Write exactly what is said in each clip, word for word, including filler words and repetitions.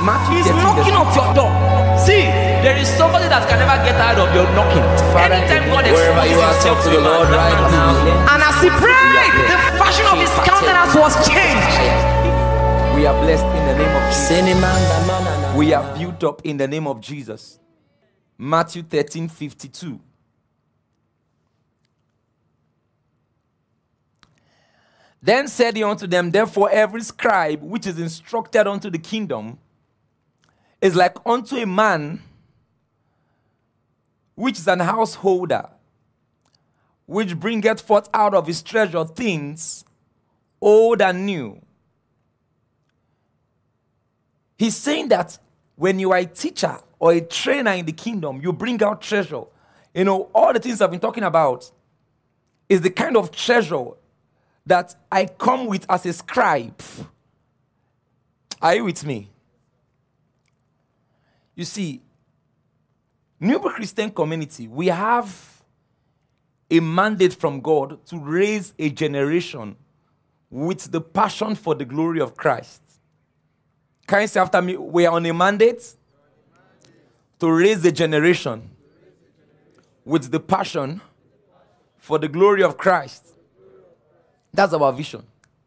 Matthew He's thirteen, knocking verse off your door. See, there is somebody that can never get tired of your knocking. Father, Anytime God Wherever you are, exposes himself talk to to the you, Lord right now. and as he prayed, the fashion of his countenance was changed. We are blessed in the name of Jesus. Sinimanga manana. We are built up in the name of Jesus. Matthew thirteen fifty-two. Then said he unto them, therefore every scribe which is instructed unto the kingdom is like unto a man which is an householder, which bringeth forth out of his treasure things old and new. He's saying that when you are a teacher or a trainer in the kingdom, you bring out treasure. You know, all the things I've been talking about is the kind of treasure that I come with as a scribe. Are you with me? You see, New Birth Christian Community, we have a mandate from God to raise a generation with the passion for the glory of Christ. Can you say after me? We are on a mandate to raise a generation with the passion for the glory of Christ. That's our vision.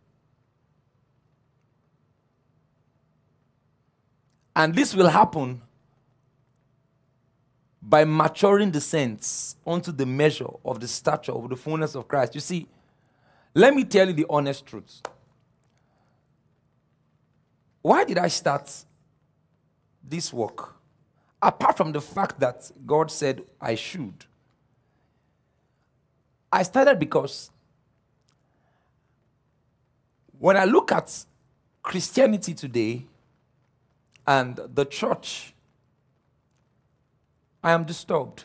And this will happen by maturing the saints unto the measure of the stature of the fullness of Christ. You see, let me tell you the honest truth. Why did I start this work? Apart from the fact that God said I should. I started because when I look at Christianity today and the church, I am disturbed.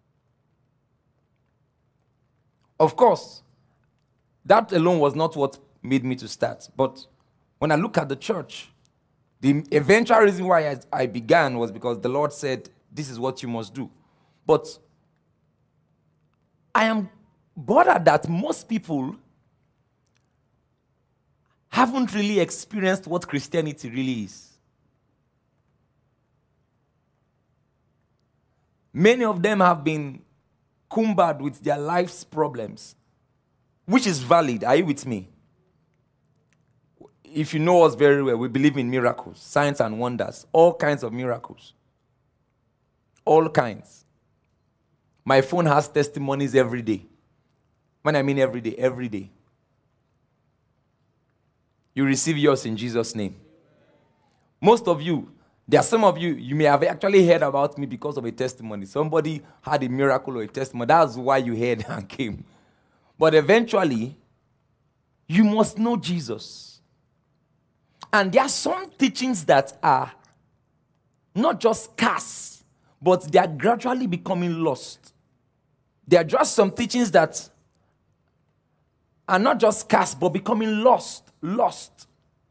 Of course, that alone was not what made me to start. But when I look at the church, the eventual reason why I, I began was because the Lord said, this is what you must do. But I am bothered that most people haven't really experienced what Christianity really is. Many of them have been cumbered with their life's problems, which is valid. Are you with me? If you know us very well, we believe in miracles, signs and wonders, all kinds of miracles. All kinds. My phone has testimonies every day. When I mean every day, every day. You receive yours in Jesus' name. Most of you, there are some of you, you may have actually heard about me because of a testimony. Somebody had a miracle or a testimony. That's why you heard and came. But eventually, you must know Jesus. And there are some teachings that are not just scarce, but they are gradually becoming lost. There are just some teachings that are not just scarce, but becoming lost, lost.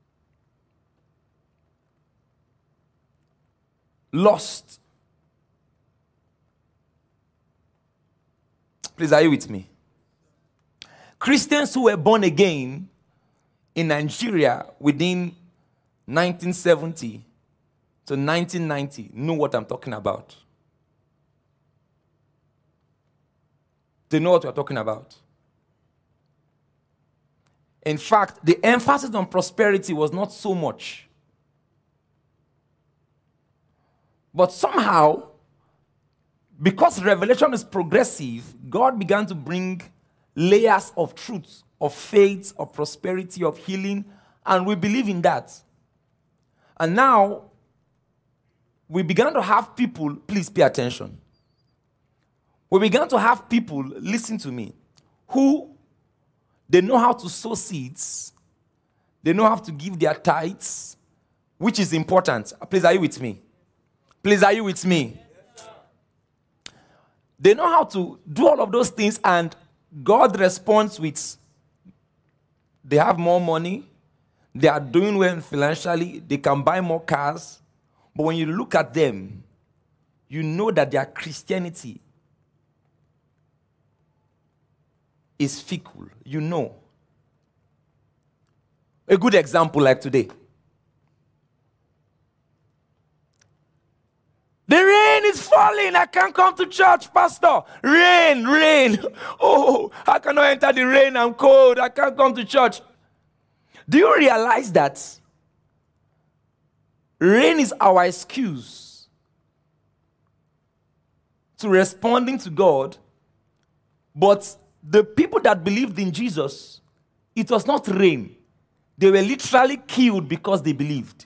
Lost. Please, are you with me? Christians who were born again in Nigeria within nineteen seventy to nineteen ninety know what I'm talking about. They know what we're talking about. In fact, the emphasis on prosperity was not so much. But somehow, because revelation is progressive, God began to bring layers of truth, of faith, of prosperity, of healing, and we believe in that. And now, we began to have people, please pay attention. We began to have people, listen to me, who they know how to sow seeds, they know how to give their tithes, which is important. Please, are you with me? Please, are you with me? They know how to do all of those things, and God responds with, they have more money, they are doing well financially, they can buy more cars, but when you look at them, you know that their Christianity is fickle. You know. A good example like today. is falling. I can't come to church, Pastor. Rain, rain. Oh, I cannot enter the rain. I'm cold. I can't come to church. Do you realize that rain is our excuse to responding to God, but the people that believed in Jesus, it was not rain. They were literally killed because they believed.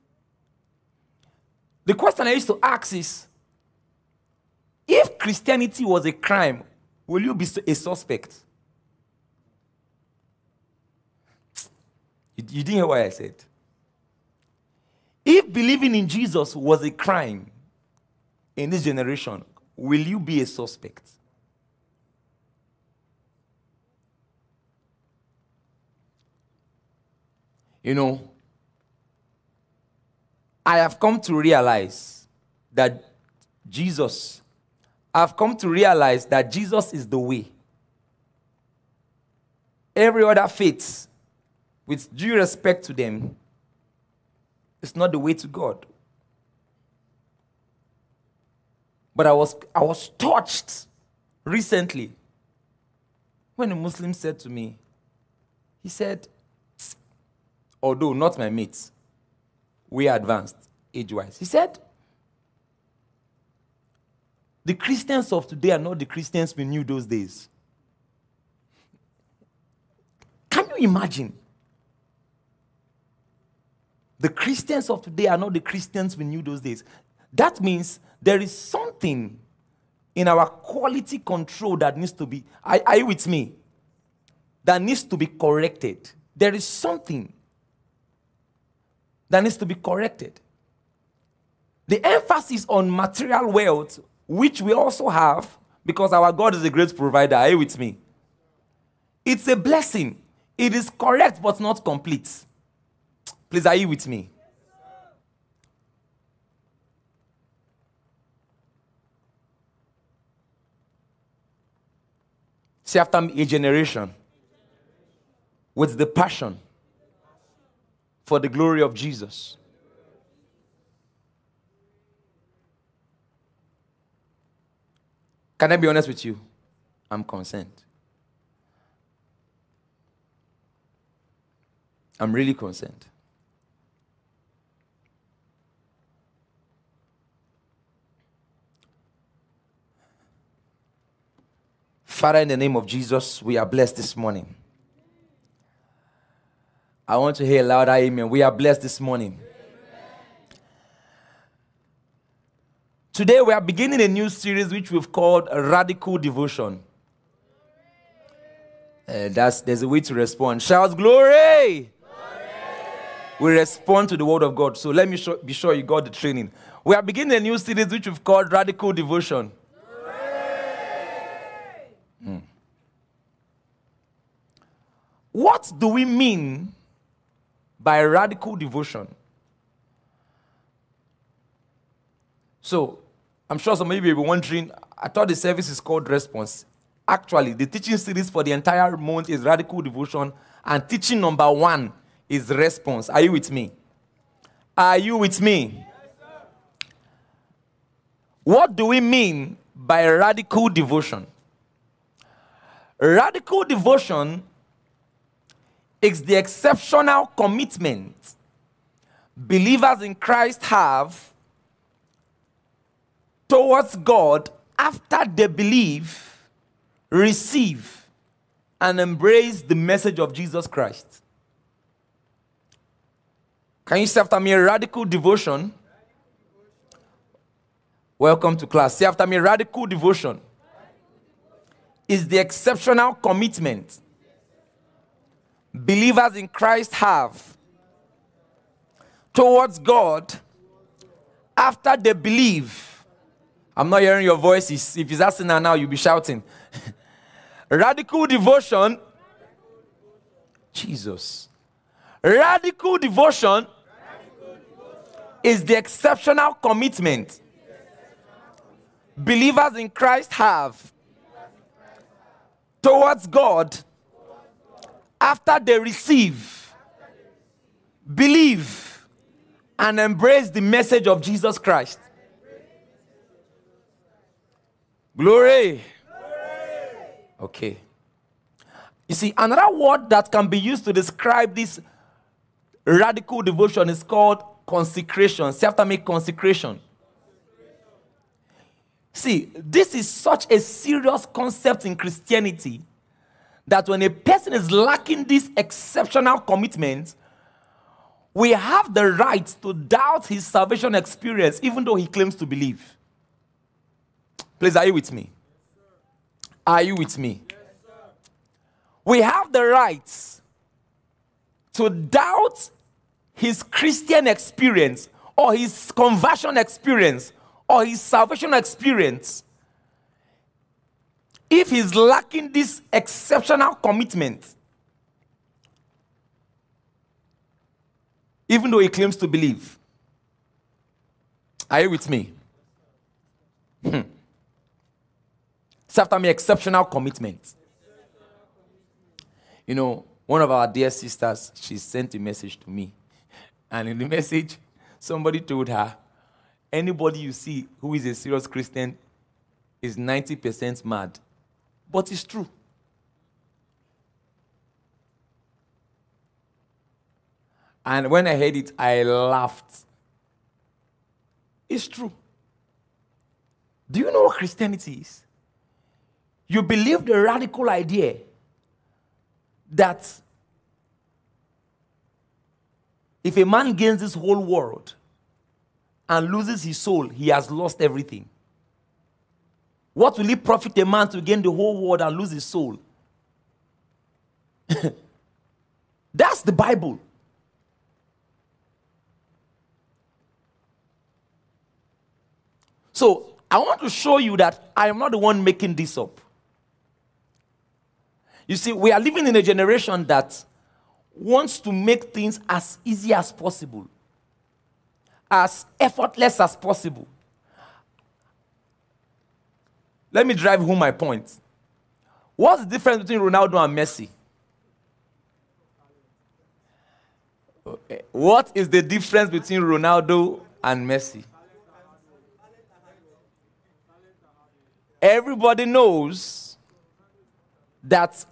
The question I used to ask is, if Christianity was a crime, will you be a suspect? You, you didn't hear what I said. If believing in Jesus was a crime in this generation, will you be a suspect? You know, I have come to realize that Jesus, I've come to realize that Jesus is the way. Every other faith, with due respect to them, is not the way to God. But I was, I was touched recently when a Muslim said to me, he said, although not my mates, we are advanced age-wise. He said, the Christians of today are not the Christians we knew those days. Can you imagine? The Christians of today are not the Christians we knew those days. That means there is something in our quality control that needs to be, are, are you with me? That needs to be corrected. There is something that needs to be corrected. The emphasis on material wealth, which we also have, because our God is a great provider. Are you with me? It's a blessing. It is correct but not complete. Please, are you with me? Say after me, a generation with the passion for the glory of Jesus. Can I be honest with you? I'm concerned. I'm really concerned. Father, in the name of Jesus, we are blessed this morning. I want to hear a louder amen. We are blessed this morning. Amen. Today we are beginning a new series which we've called Radical Devotion. Uh, that's, there's a way to respond. Shout glory! Glory! We respond to the word of God. So let me show, be sure you got the training. We are beginning a new series which we've called Radical Devotion. Hmm. What do we mean by radical devotion? So, I'm sure some of you will be wondering, I thought the service is called Response. Actually, the teaching series for the entire month is Radical Devotion, and teaching number one is Response. Are you with me? Are you with me? Yes, sir. What do we mean by radical devotion? Radical devotion is the exceptional commitment believers in Christ have towards God after they believe, receive, and embrace the message of Jesus Christ. Can you say after me, radical devotion? Welcome to class. Say after me, radical devotion is the exceptional commitment believers in Christ have towards God after they believe. I'm not hearing your voices. If it's asking now, you'll be shouting. Radical devotion. Jesus. Radical devotion is the exceptional commitment believers in Christ have towards God after they receive, believe, and embrace the message of Jesus Christ. Glory. Okay. You see, another word that can be used to describe this radical devotion is called consecration. Say after me, consecration. See, this is such a serious concept in Christianity that when a person is lacking this exceptional commitment, we have the right to doubt his salvation experience, even though he claims to believe. Please, are you with me? Are you with me? We have the right to doubt his Christian experience or his conversion experience or his salvation experience if he's lacking this exceptional commitment, even though he claims to believe. Are you with me? Hmm. Say after me, exceptional commitment. You know, one of our dear sisters, she sent a message to me. And in the message, somebody told her, anybody you see who is a serious Christian is ninety percent mad. But it's true. And when I heard it, I laughed. It's true. Do you know what Christianity is? You believe the radical idea that if a man gains this whole world and loses his soul, he has lost everything. What will it profit a man to gain the whole world and lose his soul? That's the Bible. So, I want to show you that I am not the one making this up. You see, we are living in a generation that wants to make things as easy as possible, as effortless as possible. Let me drive home my point. What's the difference between Ronaldo and Messi? Okay. What is the difference between Ronaldo and Messi? Everybody knows that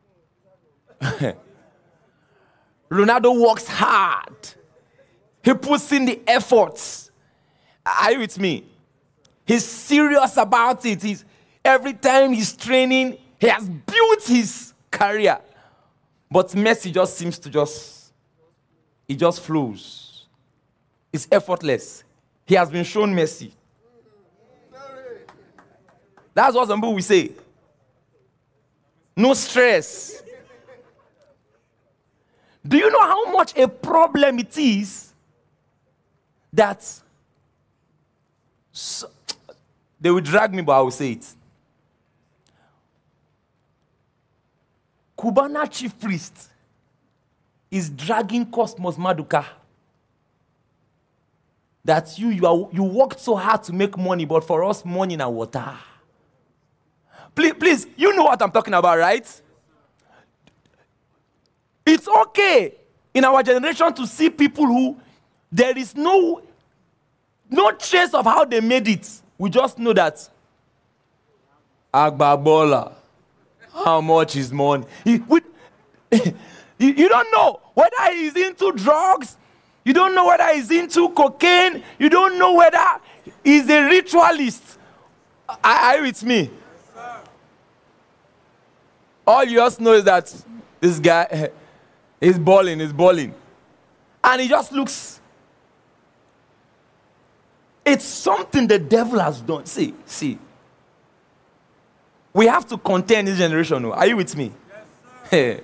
Ronaldo works hard. He puts in the efforts. Are you with me? He's serious about it. He's, every time he's training, he has built his career. But Messi just seems to just, it just flows. It's effortless. He has been shown mercy. That's what some people will say. No stress. Do you know how much a problem it is that so, they will drag me, but I will say it. Cubana chief priest is dragging Cosmos Maduka. That you, you, are, you worked so hard to make money, but for us, money and water. Please, please, you know what I'm talking about, right? It's okay in our generation to see people who there is no, no trace of how they made it. We just know that Agbabola, how much is money? He, we, you, you don't know whether he's into drugs. You don't know whether he's into cocaine. You don't know whether he's a ritualist. Are, are you with me? All you just know is that this guy is balling, is balling. And he just looks. It's something the devil has done. See, see. We have to contend this generation. Are you with me? Yes,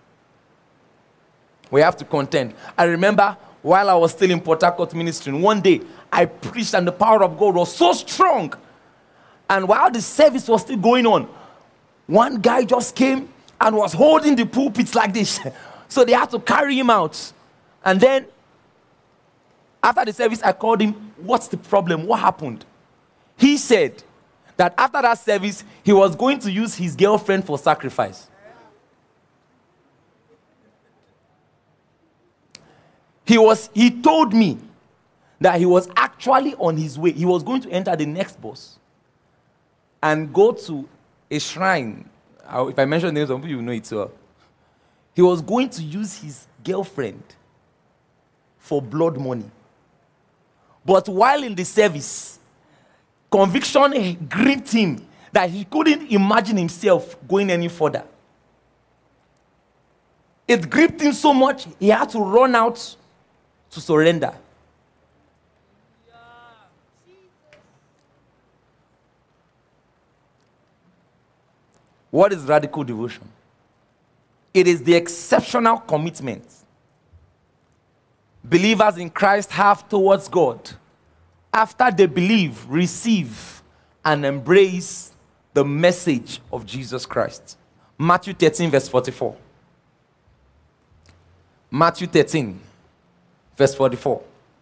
we have to contend. I remember while I was still in Port Harcourt ministering, one day I preached and the power of God was so strong. And while the service was still going on, one guy just came and was holding the pulpit like this. So they had to carry him out. And then, after the service, I called him, what's the problem? What happened? He said that after that service, he was going to use his girlfriend for sacrifice. He was, he told me that he was actually on his way. He was going to enter the next bus. and go to a shrine. Uh, If I mention names, some people will know it well. He was going to use his girlfriend for blood money. But while in the service, conviction gripped him that he couldn't imagine himself going any further. It gripped him so much, he had to run out to surrender. What is radical devotion? It is the exceptional commitment believers in Christ have towards God after they believe, receive, and embrace the message of Jesus Christ. Matthew thirteen, verse forty-four. Matthew thirteen, verse forty-four.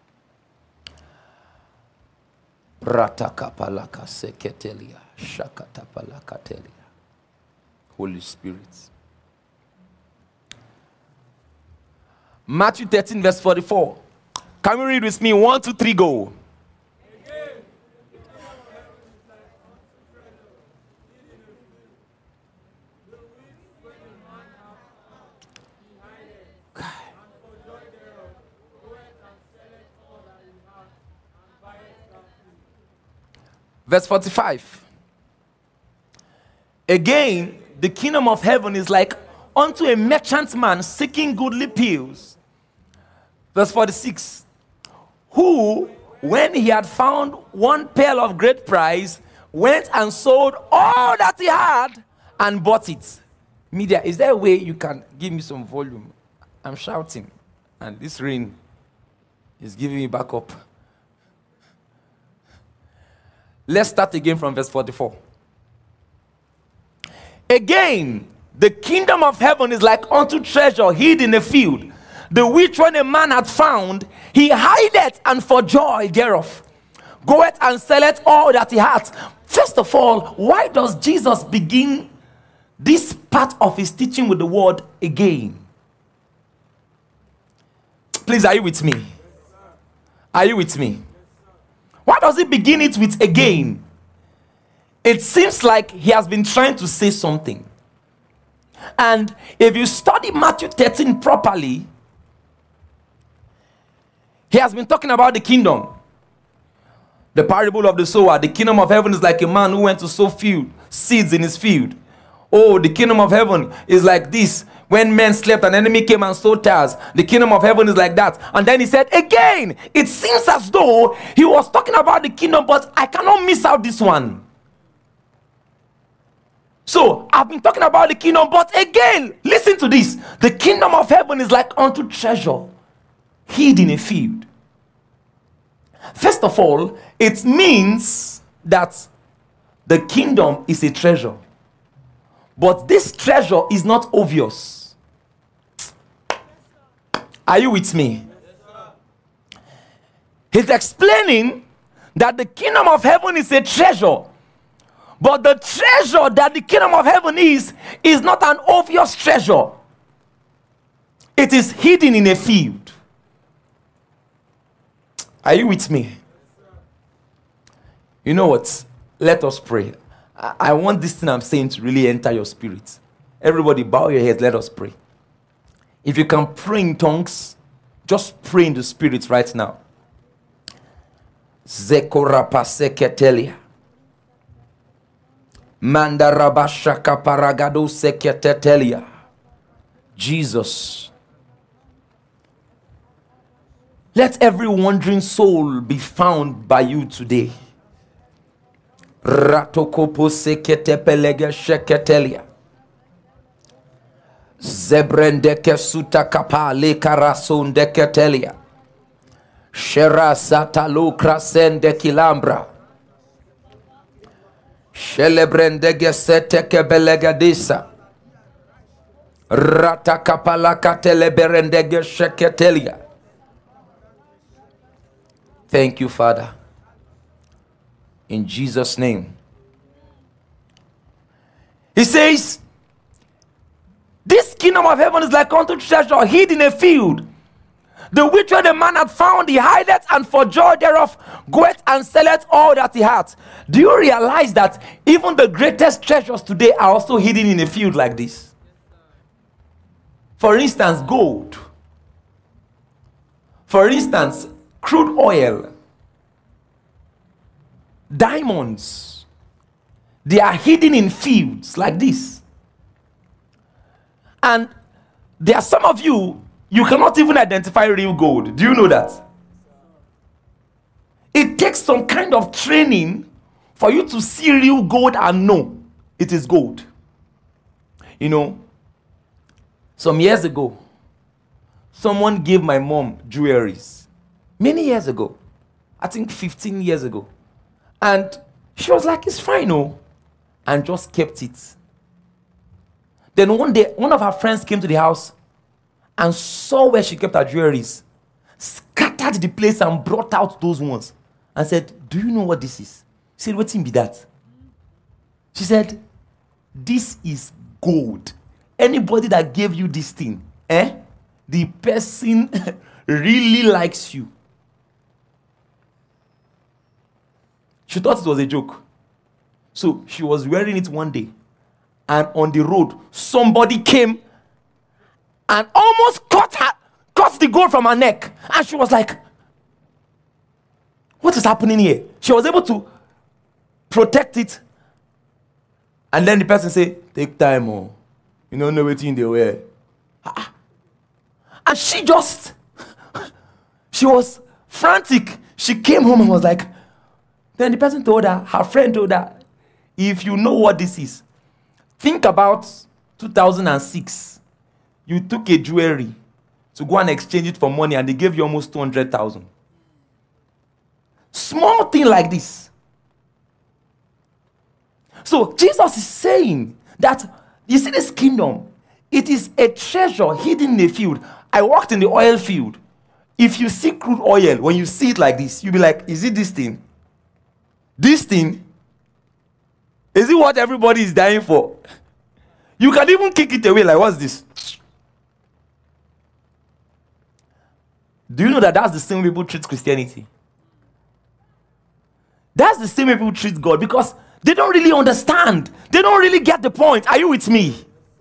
Ratakapalaka seketelia, shakatapalakatelia. Holy Spirit. Matthew thirteen, verse forty-four. Can you read with me? One, two, three, go. Verse forty-five. Again, the kingdom of heaven is like unto a merchant man seeking goodly pills. Verse forty-six. Who, when he had found one pearl of great price, went and sold all that he had and bought it. Media, is there a way you can give me some volume? I'm shouting, and this rain is giving me back up. Let's start again from verse forty-four. Again, the kingdom of heaven is like unto treasure hid in a field, the which when a man had found, he hideth, and for joy thereof goeth and selleth all that he hath. First of all, why does Jesus begin this part of his teaching with the word again? Please, are you with me? Are you with me? Why does he begin it with again? It seems like he has been trying to say something. And if you study Matthew thirteen properly, he has been talking about the kingdom. The parable of the sower. The kingdom of heaven is like a man who went to sow field, seeds in his field. Oh, the kingdom of heaven is like this. When men slept, an enemy came and sowed tares. The kingdom of heaven is like that. And then he said, again, it seems as though he was talking about the kingdom, but I cannot miss out this one. So, I've been talking about the kingdom, but again, listen to this. The kingdom of heaven is like unto treasure hid in a field. First of all, it means that the kingdom is a treasure. But this treasure is not obvious. Are you with me? He's explaining that the kingdom of heaven is a treasure. But the treasure that the kingdom of heaven is, is not an obvious treasure. It is hidden in a field. Are you with me? You know what? Let us pray. I, I want this thing I'm saying to really enter your spirit. Everybody bow your heads, let us pray. If you can pray in tongues, just pray in the spirit right now. Zekorapaseketelia. Mandarabashaka paragado seketetelia. Jesus. Let every wandering soul be found by you today. Ratokopo seketepelege sheketelia. Zebrendeke sutakapa le karason deketelia. Sherasata lukra sende kilambra. Shelebrendege seteke belegadisa. Ratakapalaka teleberendege sheketelia. Thank you, Father. In Jesus' name. He says, this kingdom of heaven is like unto treasure hid in a field. The which when the man had found, he hideth, and for joy thereof goeth and selleth all that he hath. Do you realize that even the greatest treasures today are also hidden in a field like this? For instance, gold. For instance, crude oil. Diamonds. They are hidden in fields like this. And there are some of you, you cannot even identify real gold. Do you know that? It takes some kind of training for you to see real gold and know it is gold. You know, some years ago, someone gave my mom jewelries. Many years ago. I think fifteen years ago. And she was like, it's fine, oh. And just kept it. Then one day, one of her friends came to the house and saw where she kept her jewelries, scattered the place and brought out those ones and said, do you know what this is? She said, what's in be that? She said, this is gold. Anybody that gave you this thing, eh? The person really likes you. She thought it was a joke. So she was wearing it one day. And on the road, somebody came and almost cut her, cut the gold from her neck. And she was like, what is happening here? She was able to protect it. And then the person said, take time, oh. You don't know what in they wear. And she just, she was frantic. She came home and was like, then the person told her, her friend told her, if you know what this is, think about two thousand six. You took a jewelry to go and exchange it for money and they gave you almost two hundred thousand. Small thing like this. So Jesus is saying that, you see this kingdom, it is a treasure hidden in a field. I worked in the oil field. If you see crude oil, when you see it like this, you'll be like, is it this thing? This thing? Is it what everybody is dying for? You can even kick it away like, what's this? Do you know that that's the same way people treat Christianity? That's the same way people treat God, because they don't really understand. They don't really get the point. Are you with me?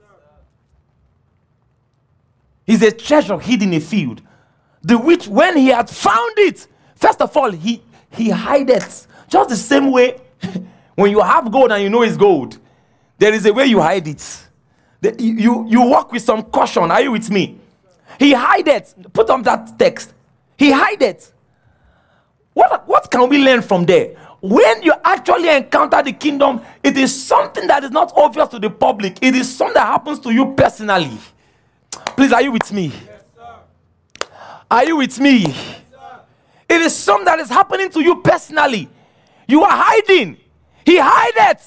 He's a treasure hidden in a field, the which when he had found it, first of all, he, he hid it. Just the same way when you have gold and you know it's gold, there is a way you hide it. The, you, you walk with some caution. Are you with me? He hide it. Put on that text. He hide it. What, what can we learn from there? When you actually encounter the kingdom, it is something that is not obvious to the public. It is something that happens to you personally. Please, are you with me? Yes, sir. Are you with me? Yes, sir. It is something that is happening to you personally. You are hiding. He hide it.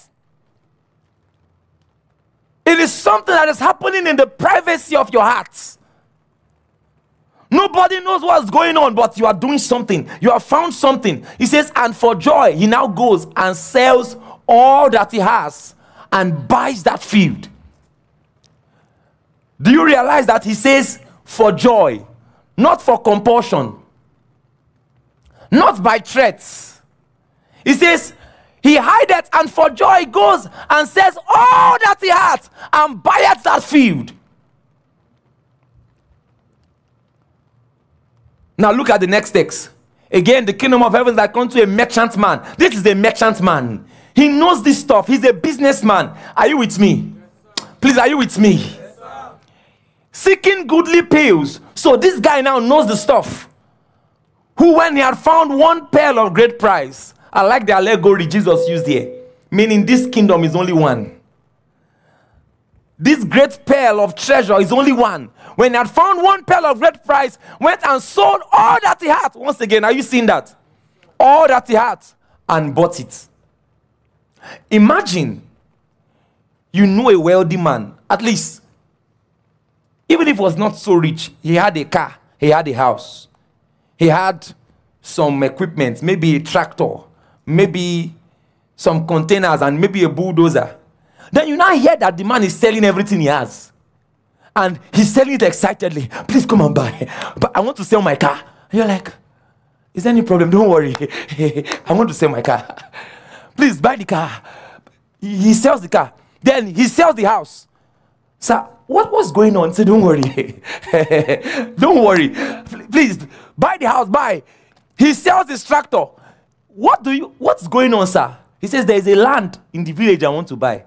It is something that is happening in the privacy of your heart. Nobody knows what's going on, but you are doing something. You have found something. He says, and for joy, he now goes and sells all that he has and buys that field. Do you realize that he says for joy, not for compulsion, not by threats? He says, he hideth, and for joy goes and sells all that he hath and buyeth that field. Now look at the next text. Again, the kingdom of heaven that comes to a merchant man. This is a merchant man. He knows this stuff. He's a businessman. Are you with me? Yes, please, are you with me? Yes, seeking goodly pearls. So this guy now knows the stuff. Who, when he had found one pearl of great price, I like the allegory Jesus used here, meaning this kingdom is only one. This great pearl of treasure is only one. When he had found one pearl of great price, went and sold all that he had. Once again, are you seeing that? All that he had and bought it. Imagine you know a wealthy man, at least, even if he was not so rich, he had a car, he had a house, he had some equipment, maybe a tractor, maybe some containers, and maybe a bulldozer. Then you now hear that the man is selling everything he has. And he's selling it excitedly. Please come and buy. But I want to sell my car. And you're like, is there any problem? Don't worry. I want to sell my car. Please buy the car. He sells the car. Then he sells the house. Sir, what was going on? Say, don't worry. Don't worry. Please buy the house. Buy. He sells his tractor. What do you? What's going on, sir? He says there is a land in the village I want to buy.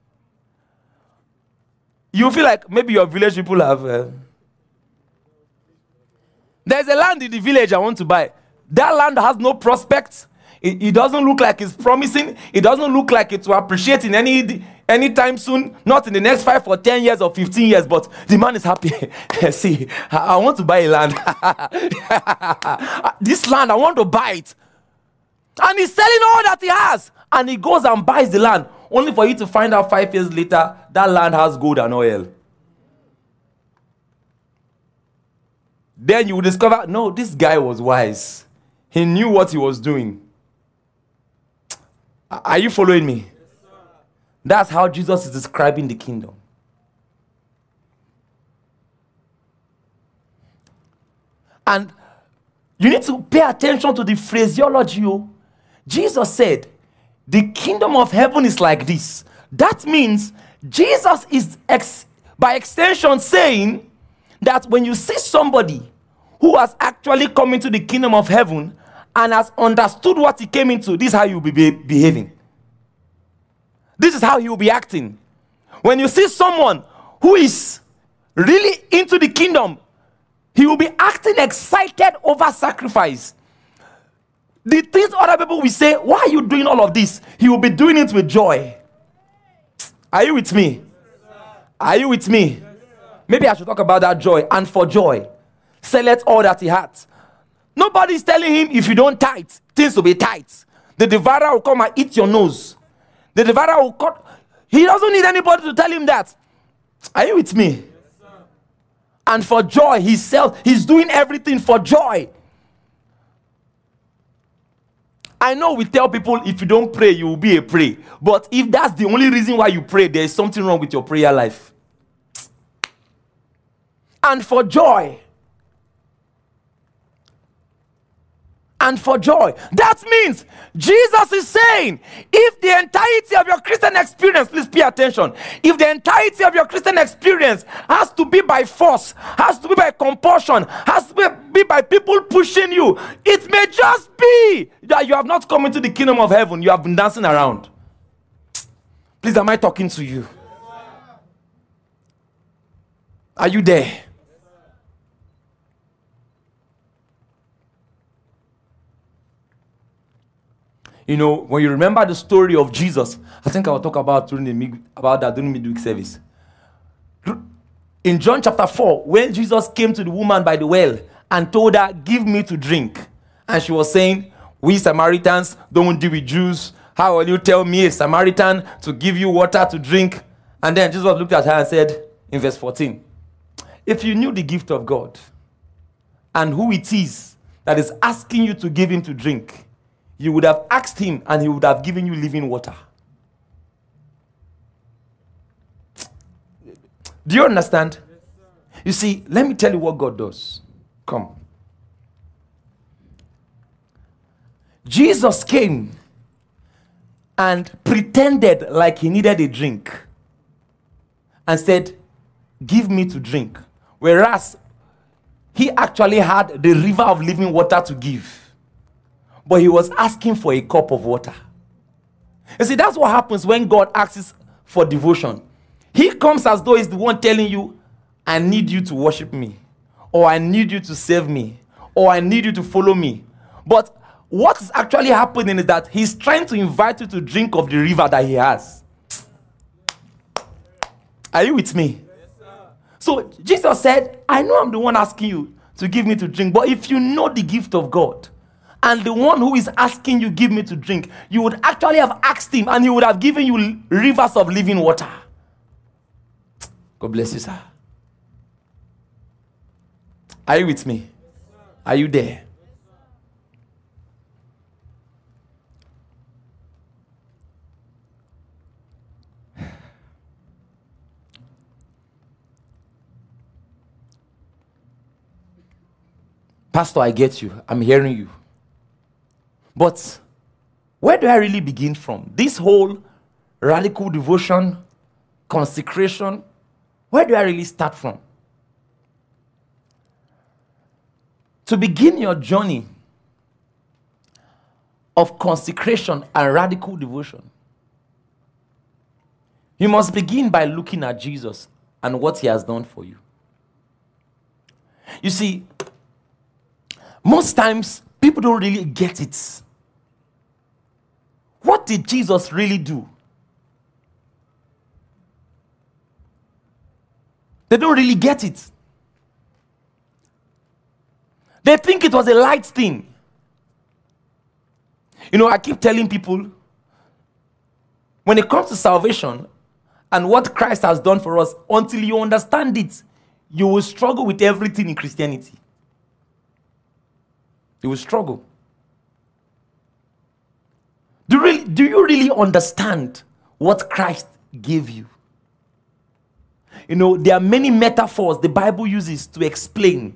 You feel like maybe your village people have. Uh, there's a land in the village I want to buy. That land has no prospects. It, it doesn't look like it's promising. It doesn't look like it will appreciate in any anytime soon. Not in the next five or ten years or fifteen years. But the man is happy. See, I, I want to buy a land. This land, I want to buy it. And he's selling all that he has. And he goes and buys the land. Only for you to find out five years later, that land has gold and oil. Then you will discover, no, this guy was wise. He knew what he was doing. Are you following me? Yes, that's how Jesus is describing the kingdom. And you need to pay attention to the phraseology. Jesus said, the kingdom of heaven is like this. That means Jesus is, ex- by extension, saying that when you see somebody who has actually come into the kingdom of heaven and has understood what he came into, this is how you'll be be- behaving. This is how he will be acting. When you see someone who is really into the kingdom, he will be acting excited over sacrifice. The things other people will say, why are you doing all of this? He will be doing it with joy. Are you with me? Are you with me? Maybe I should talk about that joy. And for joy, selleth all that he hath. Nobody is telling him, if you don't tithe, things will be tight. The devourer will come and eat your nose. The devourer will cut. He doesn't need anybody to tell him that. Are you with me? And for joy, he sells. He's doing everything for joy. I know we tell people, if you don't pray, you will be a prey. But if that's the only reason why you pray, there is something wrong with your prayer life. And for joy. And for joy. That means Jesus is saying, if the entirety of your Christian experience, please pay attention, if the entirety of your Christian experience has to be by force, has to be by compulsion, has to be by people pushing you, it may just be that you have not come into the kingdom of heaven. You have been dancing around. Please, am I talking to you? Are you there? You know, when you remember the story of Jesus, I think I will talk about during the mid, about that during midweek service. In John chapter four, when Jesus came to the woman by the well and told her, give me to drink. And she was saying, we Samaritans don't deal with Jews. How will you tell me, a Samaritan, to give you water to drink? And then Jesus looked at her and said, in verse fourteen, if you knew the gift of God and who it is that is asking you to give him to drink, you would have asked him and he would have given you living water. Do you understand? Yes, you see, let me tell you what God does. Come. Jesus came and pretended like he needed a drink and said, give me to drink. Whereas he actually had the river of living water to give. But he was asking for a cup of water. You see, that's what happens when God asks for devotion. He comes as though he's the one telling you, I need you to worship me. Or I need you to serve me. Or I need you to follow me. But what is actually happening is that he's trying to invite you to drink of the river that he has. Are you with me? So Jesus said, I know I'm the one asking you to give me to drink. But if you know the gift of God, and the one who is asking you, give me to drink, you would actually have asked him and he would have given you rivers of living water. God bless you, sir. Are you with me? Are you there? Pastor, I get you. I'm hearing you. But where do I really begin from? This whole radical devotion, consecration, where do I really start from? To begin your journey of consecration and radical devotion, you must begin by looking at Jesus and what he has done for you. You see, most times people don't really get it. What did Jesus really do? They don't really get it. They think it was a light thing. You know, I keep telling people, when it comes to salvation and what Christ has done for us, until you understand it, you will struggle with everything in Christianity. You will struggle. Do you really, do you really understand what Christ gave you? You know, there are many metaphors the Bible uses to explain.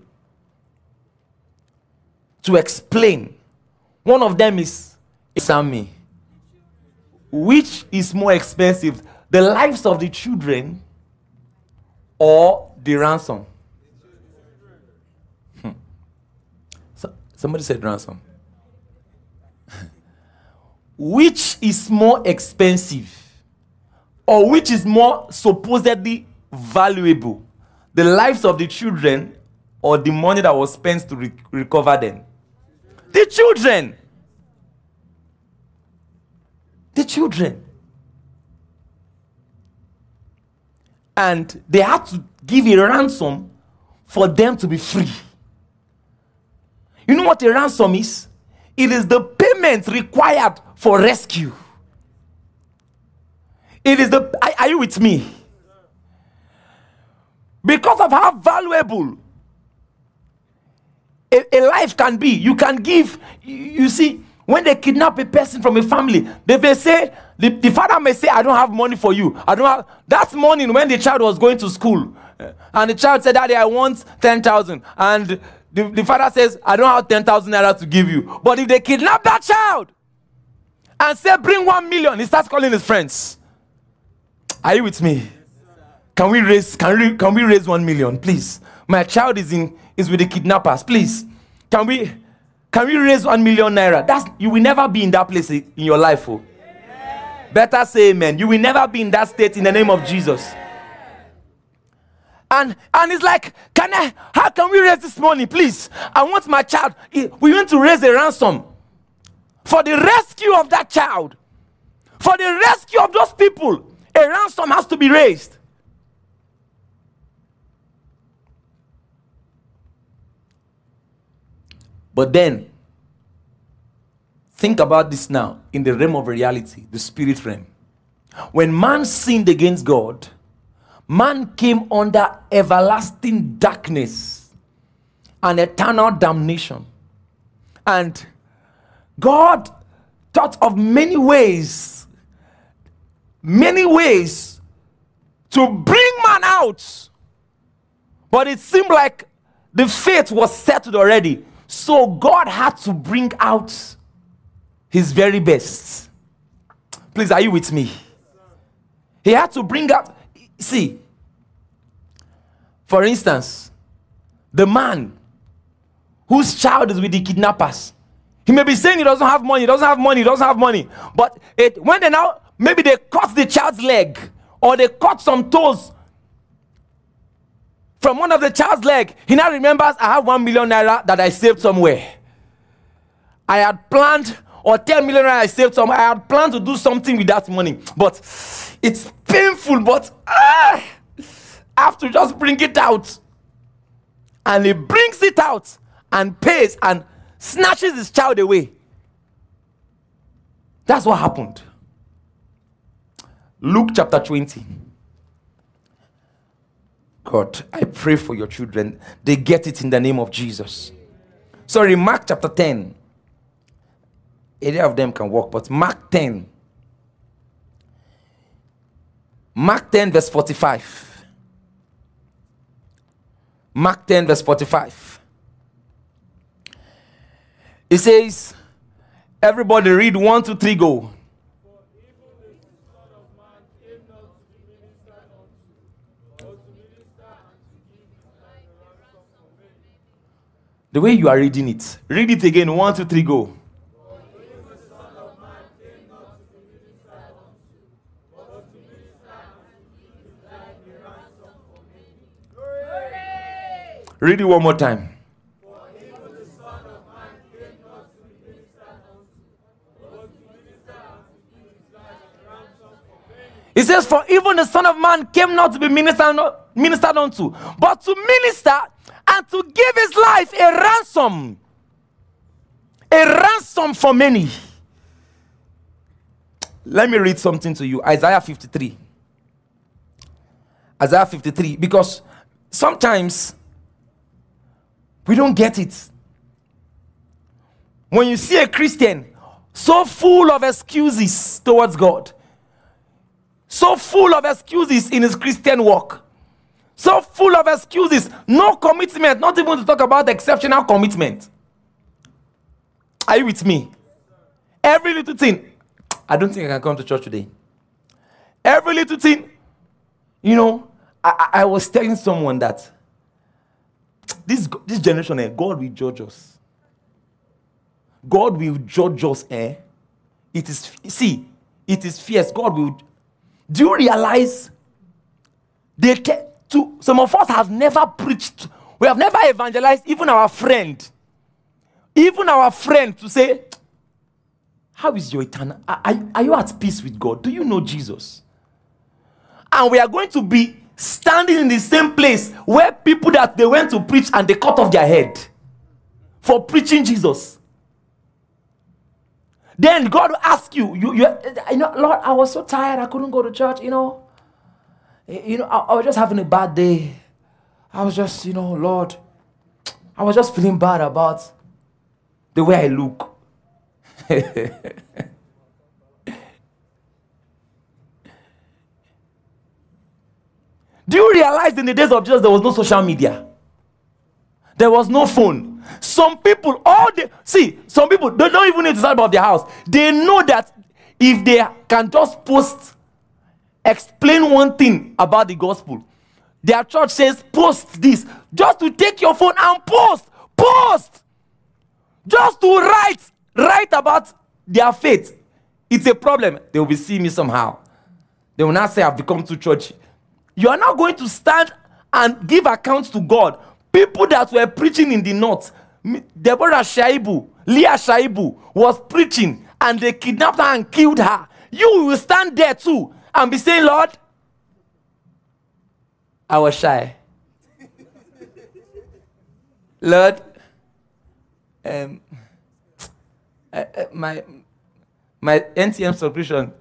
To explain. One of them is Sammy. Which is more expensive, the lives of the children or the ransom? Hmm. So, somebody said ransom. Which is more expensive or which is more supposedly valuable? The lives of the children or the money that was spent to re- recover them? The children. The children. And they had to give a ransom for them to be free. You know what a ransom is? It is the payment required for rescue. It is the... Are, are you with me? Because of how valuable a, a life can be, you can give. You, you see, when they kidnap a person from a family, they may say, the, the father may say, I don't have money for you. I don't have... That morning when the child was going to school, and the child said, Daddy, I want ten thousand. And the, the father says, I don't have ten thousand naira to give you. But if they kidnap that child and say, bring one million, he starts calling his friends. Are you with me? Can we raise, can we, can we raise one million, please? My child is in is with the kidnappers, please. Can we can we raise one million naira? That's, you will never be in that place in your life. Oh. Better say amen. You will never be in that state in the name of Jesus. And and it's like, can I, how can we raise this money, please? I want my child. We want to raise a ransom for the rescue of that child. For the rescue of those people, a ransom has to be raised. But then, think about this now in the realm of reality, the spirit realm. When man sinned against God, man came under everlasting darkness and eternal damnation. And God thought of many ways, many ways to bring man out. But it seemed like the fate was settled already. So God had to bring out his very best. Please, are you with me? He had to bring out, see, for instance, the man whose child is with the kidnappers. He may be saying he doesn't have money, he doesn't have money, he doesn't have money. But it, when they now, maybe they cut the child's leg or they cut some toes from one of the child's leg, he now remembers, I have one million naira that I saved somewhere. I had planned, or ten million naira I saved somewhere. I had planned to do something with that money. But it's painful, but ah, I have to just bring it out. And he brings it out and pays and snatches his child away. That's what happened. Luke chapter twenty. God, I pray for your children. They get it in the name of Jesus. Sorry, Mark chapter ten. Any of them can walk, but Mark ten. Mark ten verse forty-five. Mark ten verse forty-five. It says, everybody read one, two, three, go. The way you are reading it, read it again. One, two, three, go. Read it one more time. It says, for even the Son of Man came not to be ministered, ministered unto, but to minister and to give his life a ransom. A ransom for many. Let me read something to you. Isaiah fifty-three. Isaiah fifty-three. Because sometimes we don't get it. When you see a Christian so full of excuses towards God, so full of excuses in his Christian walk, so full of excuses, no commitment, not even to talk about exceptional commitment. Are you with me? Every little thing, I don't think I can come to church today. Every little thing, you know, I, I, I was telling someone that this, this generation, eh, God will judge us. God will judge us, eh? It is, see, it is fierce. God will. Do you realize they te- to, some of us have never preached, we have never evangelized even our friend. Even our friend to say, how is your eternal? Are, are you at peace with God? Do you know Jesus? And we are going to be standing in the same place where people that they went to preach and they cut off their head for preaching Jesus. Then God will ask you, you, you, you know, Lord, I was so tired, I couldn't go to church, you know. You know, I, I was just having a bad day. I was just, you know, Lord, I was just feeling bad about the way I look. Do you realize in the days of Jesus there was no social media? There was no phone. Some people, all they see, some people they don't even need to start about their house. They know that if they can just post, explain one thing about the gospel, their church says post this, just to take your phone and post, post, just to write, write about their faith. It's a problem. They will be seeing me somehow. They will not say I've become too churchy. You are not going to stand and give accounts to God. People that were preaching in the north, Deborah Shaibu, Leah Shaibu was preaching and they kidnapped her and killed her. You will stand there too and be saying, Lord, I was shy. Lord, um, uh, uh, my, my N T M subscription,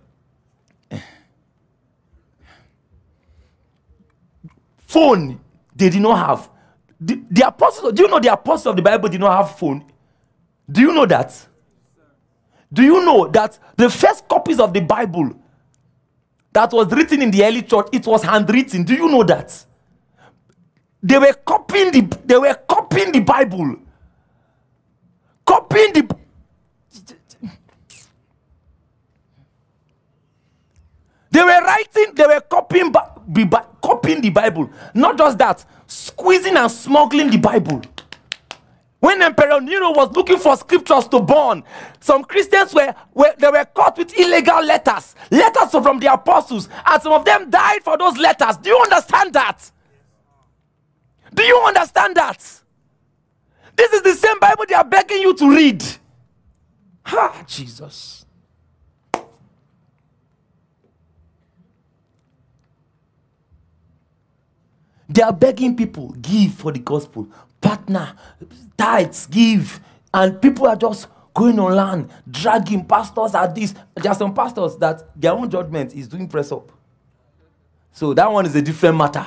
phone, they did not have. The, the apostles, do you know the apostles of the Bible did not have phone? Do you know that? Do you know that the first copies of the Bible that was written in the early church, it was handwritten? Do you know that? They were copying the they were copying the Bible. Copying the They were writing, they were copying copying the Bible. Not just that, squeezing and smuggling the Bible. When Emperor Nero was looking for scriptures to burn, some Christians were, were they were caught with illegal letters, letters from the apostles, and some of them died for those letters. Do you understand that? Do you understand that? This is the same Bible they are begging you to read. Ah, Jesus. They are begging people, give for the gospel, partner, tithes, give. And people are just going online, dragging pastors at this. There are some pastors that their own judgment is doing press up. So that one is a different matter.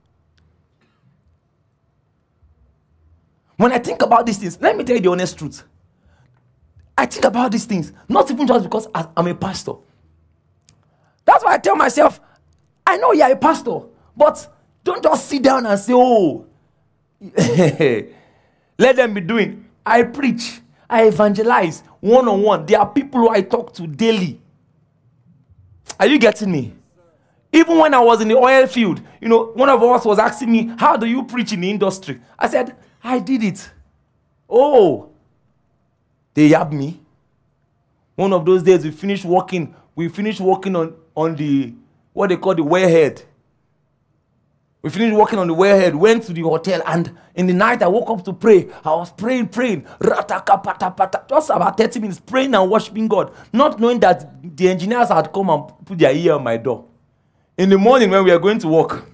When I think about these things, let me tell you the honest truth. I think about these things, not even just because I'm a pastor. That's why I tell myself, I know you're a pastor, but don't just sit down and say, oh, let them be doing. I preach. I evangelize one-on-one. There are people who I talk to daily. Are you getting me? Even when I was in the oil field, you know, one of us was asking me, how do you preach in the industry? I said, I did it. Oh, they yabbed me. One of those days we finished working, we finished working on, on the, what they call the wellhead. We finished working on the wellhead, went to the hotel, and in the night I woke up to pray. I was praying, praying, just about thirty minutes, praying and worshiping God, not knowing that the engineers had come and put their ear on my door. In the morning when we were going to work,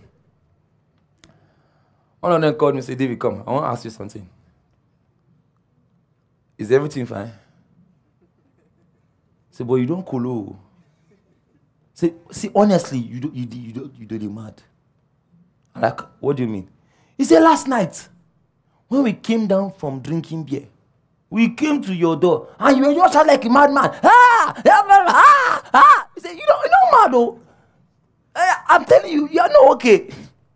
one of them called me and said, David, come, I want to ask you something. Is everything fine? I said, but you don't colo. Say, see, honestly, you don't, you, you don't, you don't, you're mad. I'm like, what do you mean? He said, last night, when we came down from drinking beer, we came to your door, and you were just like a madman. Ah, ah, ah. He said, you don't, you're not mad, though. I'm telling you, you're not okay.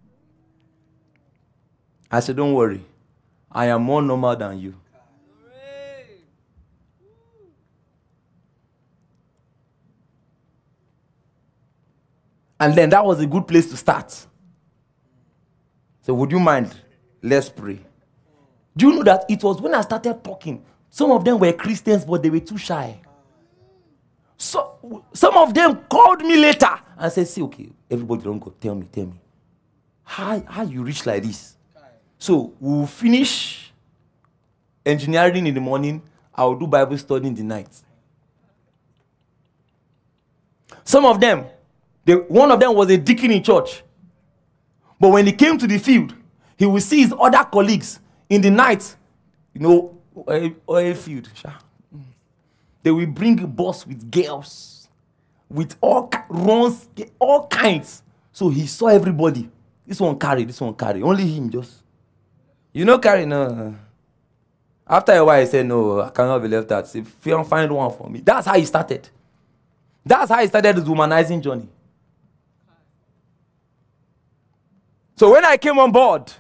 I said, don't worry. I am more normal than you. And then that was a good place to start. So would you mind? Let's pray. Do you know that it was when I started talking, some of them were Christians, but they were too shy. So some of them called me later and said, see, okay, everybody don't go. Tell me, tell me. How, how you reach like this? So we'll finish engineering in the morning. I'll do Bible study in the night. Some of them, they, one of them was a deacon in church. But when he came to the field, he would see his other colleagues in the night, you know, oil, oil field. They will bring a bus with girls, with all runs, all kinds. So he saw everybody. This one carry, this one carry. Only him just. You know, carry, no. After a while, he said, no, I cannot be left out. Say, find one for me. That's how he started. That's how he started his womanizing journey. So when I came on board,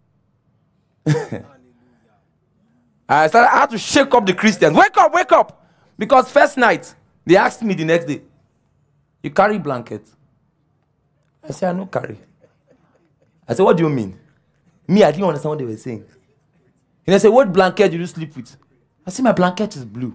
I started, I had to shake up the Christians. Wake up, wake up. Because first night, they asked me the next day, you carry blanket? I said, I don't carry. I said, what do you mean? Me, I didn't understand what they were saying. And they said, what blanket did you sleep with? I said, my blanket is blue.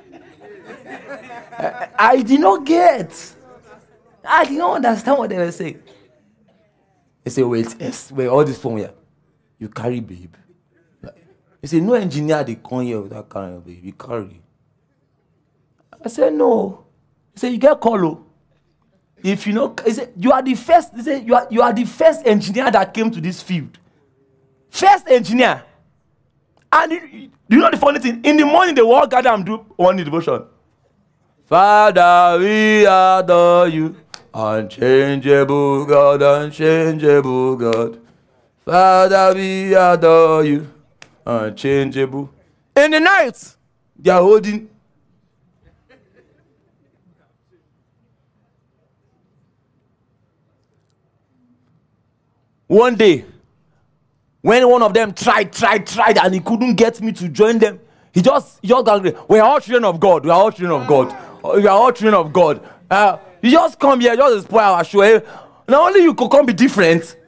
I, I did not get. I did not understand what they were saying. They said, wait, yes, wait, all this phone here. You carry, babe. He said, no engineer, they come here without carrying, babe. You carry. I said, no. He said, you get call. If you know, he said, you are the first, he said, you are, you are the first engineer that came to this field. First engineer. And you, you know the funny thing? In the morning, they will all gather and do one devotion. Father, we adore you. Unchangeable God, unchangeable God. Father, we adore you. Unchangeable. In the night, they are holding. One day, when one of them tried, tried, tried, and he couldn't get me to join them, he just, he just got angry. We are all children of God. We are all children of God. We are all children of God. Uh, you just come here, just spoil our show. Not only you could come be different.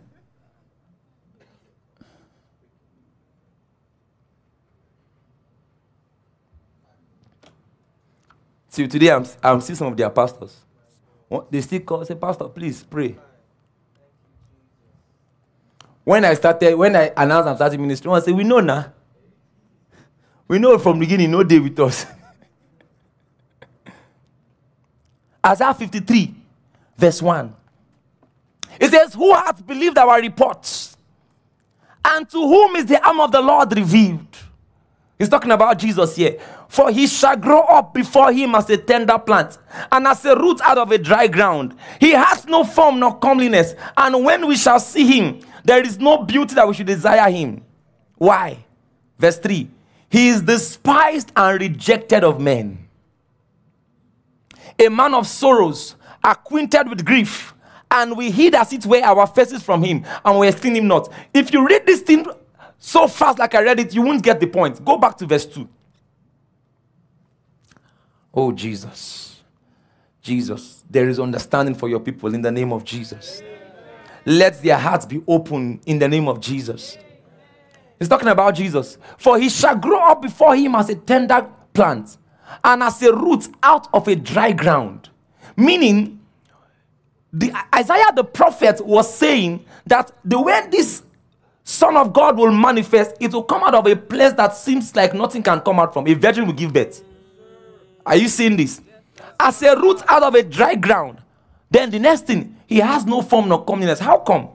See, today I'm, I'm seeing some of their pastors. They still call, say, Pastor, please pray. When I started, when I announced I'm starting ministry, I said, we know now. We know from the beginning, no day with us. Isaiah fifty-three, verse one. It says, who hath believed our reports? And to whom is the arm of the Lord revealed? He's talking about Jesus here. For he shall grow up before him as a tender plant, and as a root out of a dry ground. He has no form nor comeliness, and when we shall see him, there is no beauty that we should desire him. Why? Verse three. He is despised and rejected of men, a man of sorrows, acquainted with grief, and we hid as it were our faces from him, and we esteem him not. If you read this thing so fast like I read it, you won't get the point. Go back to verse two. Oh, Jesus. Jesus. There is understanding for your people in the name of Jesus. Let their hearts be open in the name of Jesus. He's talking about Jesus. For he shall grow up before him as a tender plant and as a root out of a dry ground. Meaning, the, Isaiah the prophet was saying that the way this Son of God will manifest, it will come out of a place that seems like nothing can come out from. A virgin will give birth. Are you seeing this? As a root out of a dry ground. Then the next thing, he has no form nor comeliness. How come?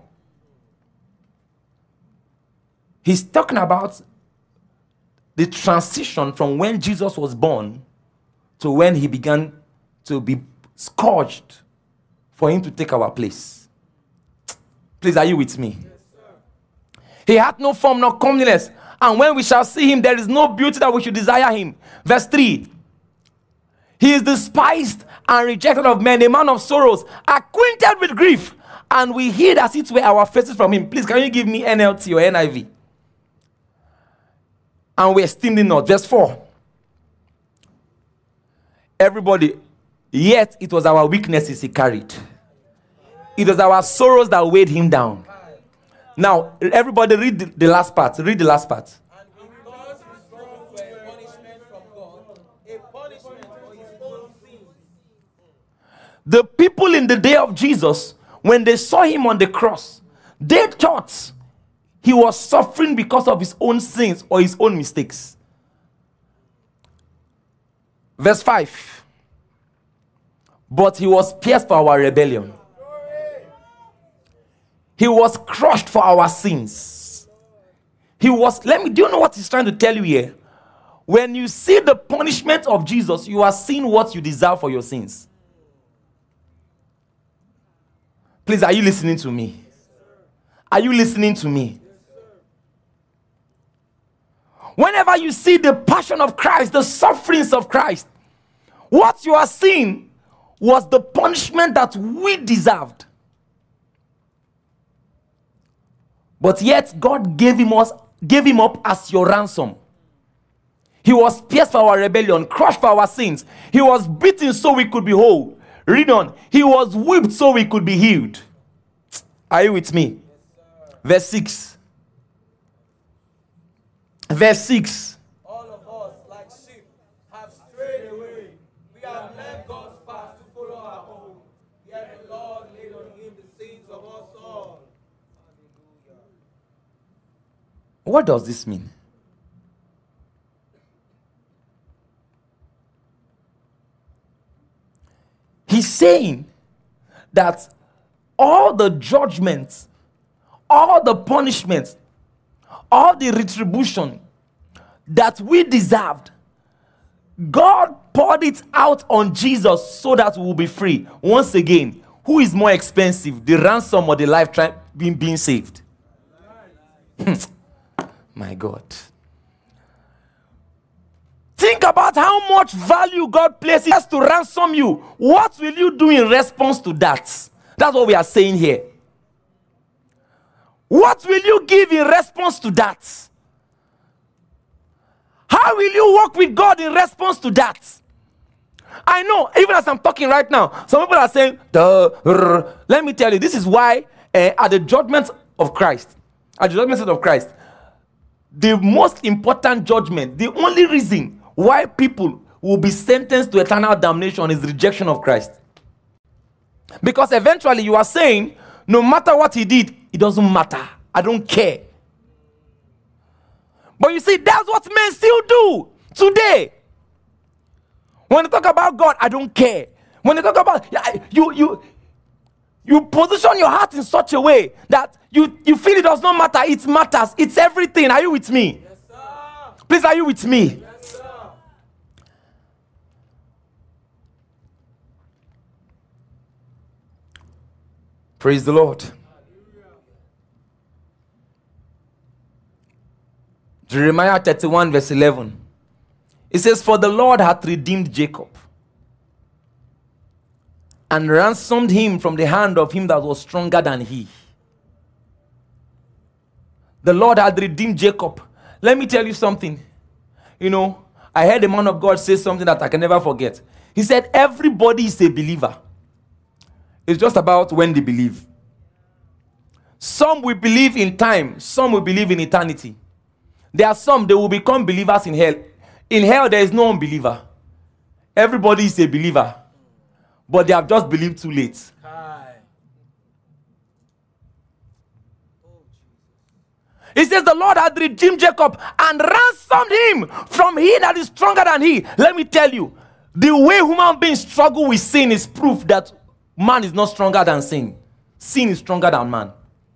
He's talking about the transition from when Jesus was born to when he began to be scourged for him to take our place. Please, are you with me? He had no form nor comeliness, and when we shall see him, there is no beauty that we should desire him. Verse three. He is despised and rejected of men, a man of sorrows, acquainted with grief, and we hid as it were our faces from him. Please, can you give me N L T or N I V? And we esteemed him not. Verse four. Everybody, yet it was our weaknesses he carried. It was our sorrows that weighed him down. Now, everybody read the, the last part. Read the last part. And because his wrongs were a punishment from God, a punishment for his own sins. The people in the day of Jesus, when they saw him on the cross, they thought he was suffering because of his own sins or his own mistakes. Verse five. But he was pierced for our rebellion. He was crushed for our sins. He was, let me, do you know what he's trying to tell you here? When you see the punishment of Jesus, you are seeing what you deserve for your sins. Please, are you listening to me? Are you listening to me? Whenever you see the passion of Christ, the sufferings of Christ, what you are seeing was the punishment that we deserved. But yet God gave him us, gave him up as your ransom. He was pierced for our rebellion, crushed for our sins. He was beaten so we could be whole. Read on. He was whipped so we could be healed. Are you with me? Yes, verse six. Verse six. All of us, like sheep, have strayed away. We have left God's path to follow our own. Yet the Lord laid on him the sins of us all. Hallelujah. What does this mean? He's saying that all the judgments, all the punishments, all the retribution that we deserved, God poured it out on Jesus so that we will be free. Once again, who is more expensive, the ransom or the life try- being, being saved? My God. Think about how much value God places to ransom you. What will you do in response to that? That's what we are saying here. What will you give in response to that? How will you walk with God in response to that? I know, even as I'm talking right now, some people are saying, Duh. Let me tell you, this is why uh, at the judgment of Christ, at the judgment of Christ, the most important judgment, the only reason why people will be sentenced to eternal damnation is rejection of Christ. Because eventually you are saying, no matter what he did, it doesn't matter. I don't care. But you see, that's what men still do today. When they talk about God, I don't care. When they talk about, you, you, you position your heart in such a way that you, you feel it does not matter. It matters. It's everything. Are you with me? Yes, sir. Please, are you with me? Yes, sir. Praise the Lord. Jeremiah thirty-one verse eleven. It says, for the Lord hath redeemed Jacob and ransomed him from the hand of him that was stronger than he. The Lord hath redeemed Jacob. Let me tell you something. You know, I heard a man of God say something that I can never forget. He said, everybody is a believer. It's just about when they believe. Some will believe in time. Some will believe in eternity. There are some, they will become believers in hell. In hell, there is no unbeliever. Everybody is a believer. But they have just believed too late. He says the Lord had redeemed Jacob and ransomed him from he that is stronger than he. Let me tell you, the way human beings struggle with sin is proof that man is not stronger than sin. Sin is stronger than man.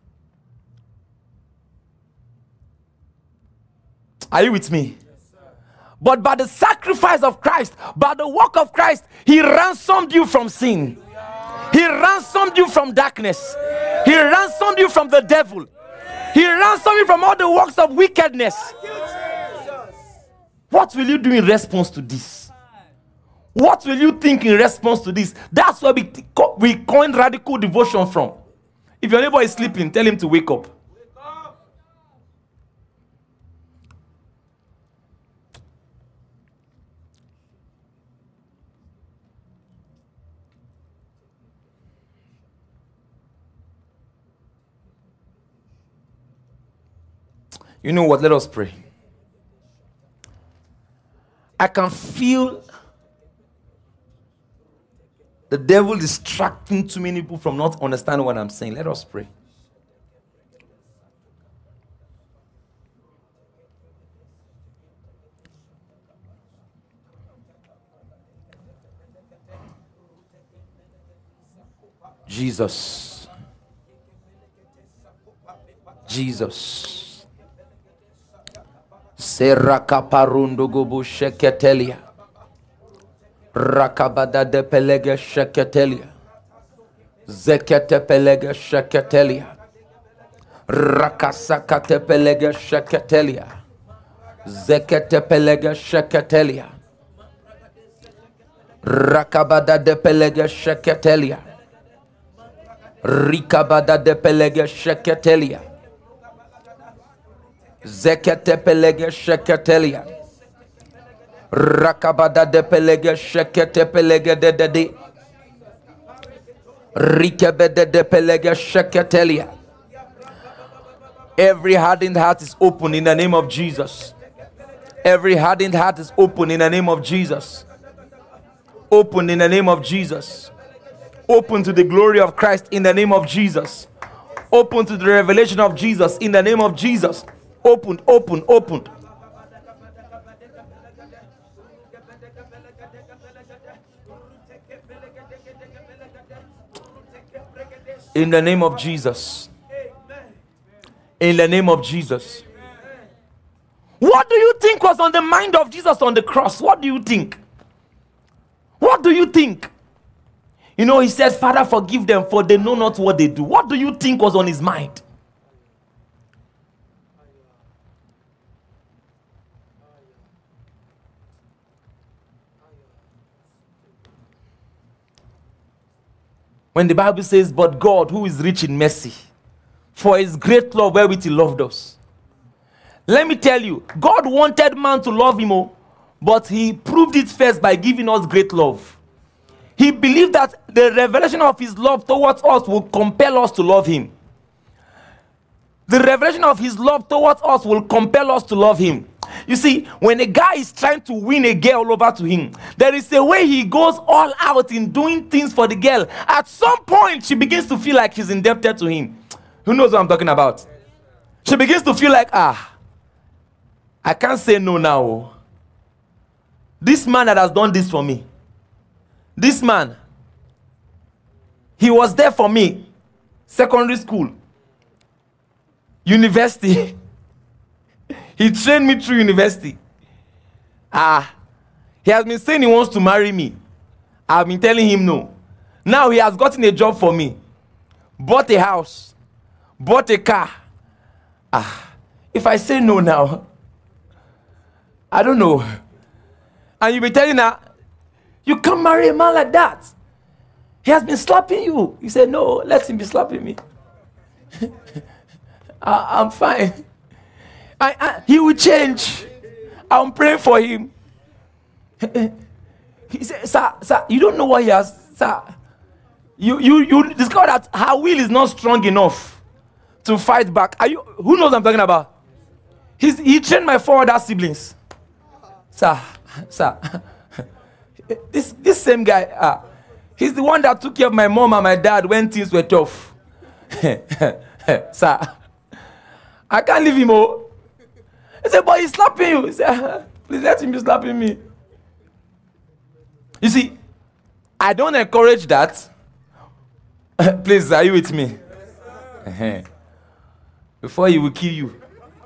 Are you with me? Yes, sir. But by the sacrifice of Christ, by the work of Christ, he ransomed you from sin. He ransomed you from darkness. He ransomed you from the devil. He ransomed you from all the works of wickedness. What will you do in response to this? What will you think in response to this? That's where we, we coined radical devotion from. If your neighbor is sleeping, tell him to wake up. You know what? Let us pray. I can feel the devil distracting too many people from not understanding what I'm saying. Let us pray. Jesus. Jesus. Seraka parundo gobu sheketelia. Rakabada de pelege sheketelia. Zekete pelege sheketelia. Rakasakate pelege sheketelia. Zekete pelege sheketelia. Rakabada de pelege sheketelia. Rikabada de pelege sheketelia. Zekete pelege sheketelia. Rakabada de pelege shekete pelege de de de. Rikabede de pelege sheketelia. Every hardened heart is open in the name of Jesus. Every hardened heart is open in the name of Jesus. Open in the name of Jesus. Open to the glory of Christ in the name of Jesus. Open to the revelation of Jesus in the name of Jesus. Opened, open, opened. In the name of Jesus. In the name of Jesus. What do you think was on the mind of Jesus on the cross? What do you think? What do you think? You know, he said, Father, forgive them, for they know not what they do. What do you think was on his mind? When the Bible says, but God, who is rich in mercy, for his great love wherewith he loved us. Let me tell you, God wanted man to love him, oh, but he proved it first by giving us great love. He believed that the revelation of his love towards us will compel us to love him. The revelation of his love towards us will compel us to love him. You see, when a guy is trying to win a girl over to him, there is a way he goes all out in doing things for the girl. At some point, she begins to feel like she's indebted to him. Who knows what I'm talking about? She begins to feel like, ah, I can't say no now. This man that has done this for me, this man, he was there for me. Secondary school, university. He trained me through university. Ah, he has been saying he wants to marry me. I've been telling him no. Now he has gotten a job for me. Bought a house. Bought a car. Ah, if I say no now, I don't know. And you'll be telling her, you can't marry a man like that. He has been slapping you. You say, no, let him be slapping me. I, I'm fine. I, I, he will change. I'm praying for him. He said, sir, sir, you don't know what he has, sir. You, you, you discover that her will is not strong enough to fight back. Are you? Who knows what I'm talking about? He's, he trained my four other siblings. Sir, sir, this, this same guy, uh, he's the one that took care of my mom and my dad when things were tough. Sir, I can't leave him. Oh. He said, but he's slapping you. He said, please let him be slapping me. You see, I don't encourage that. Please, are you with me? Yes, before he will kill you.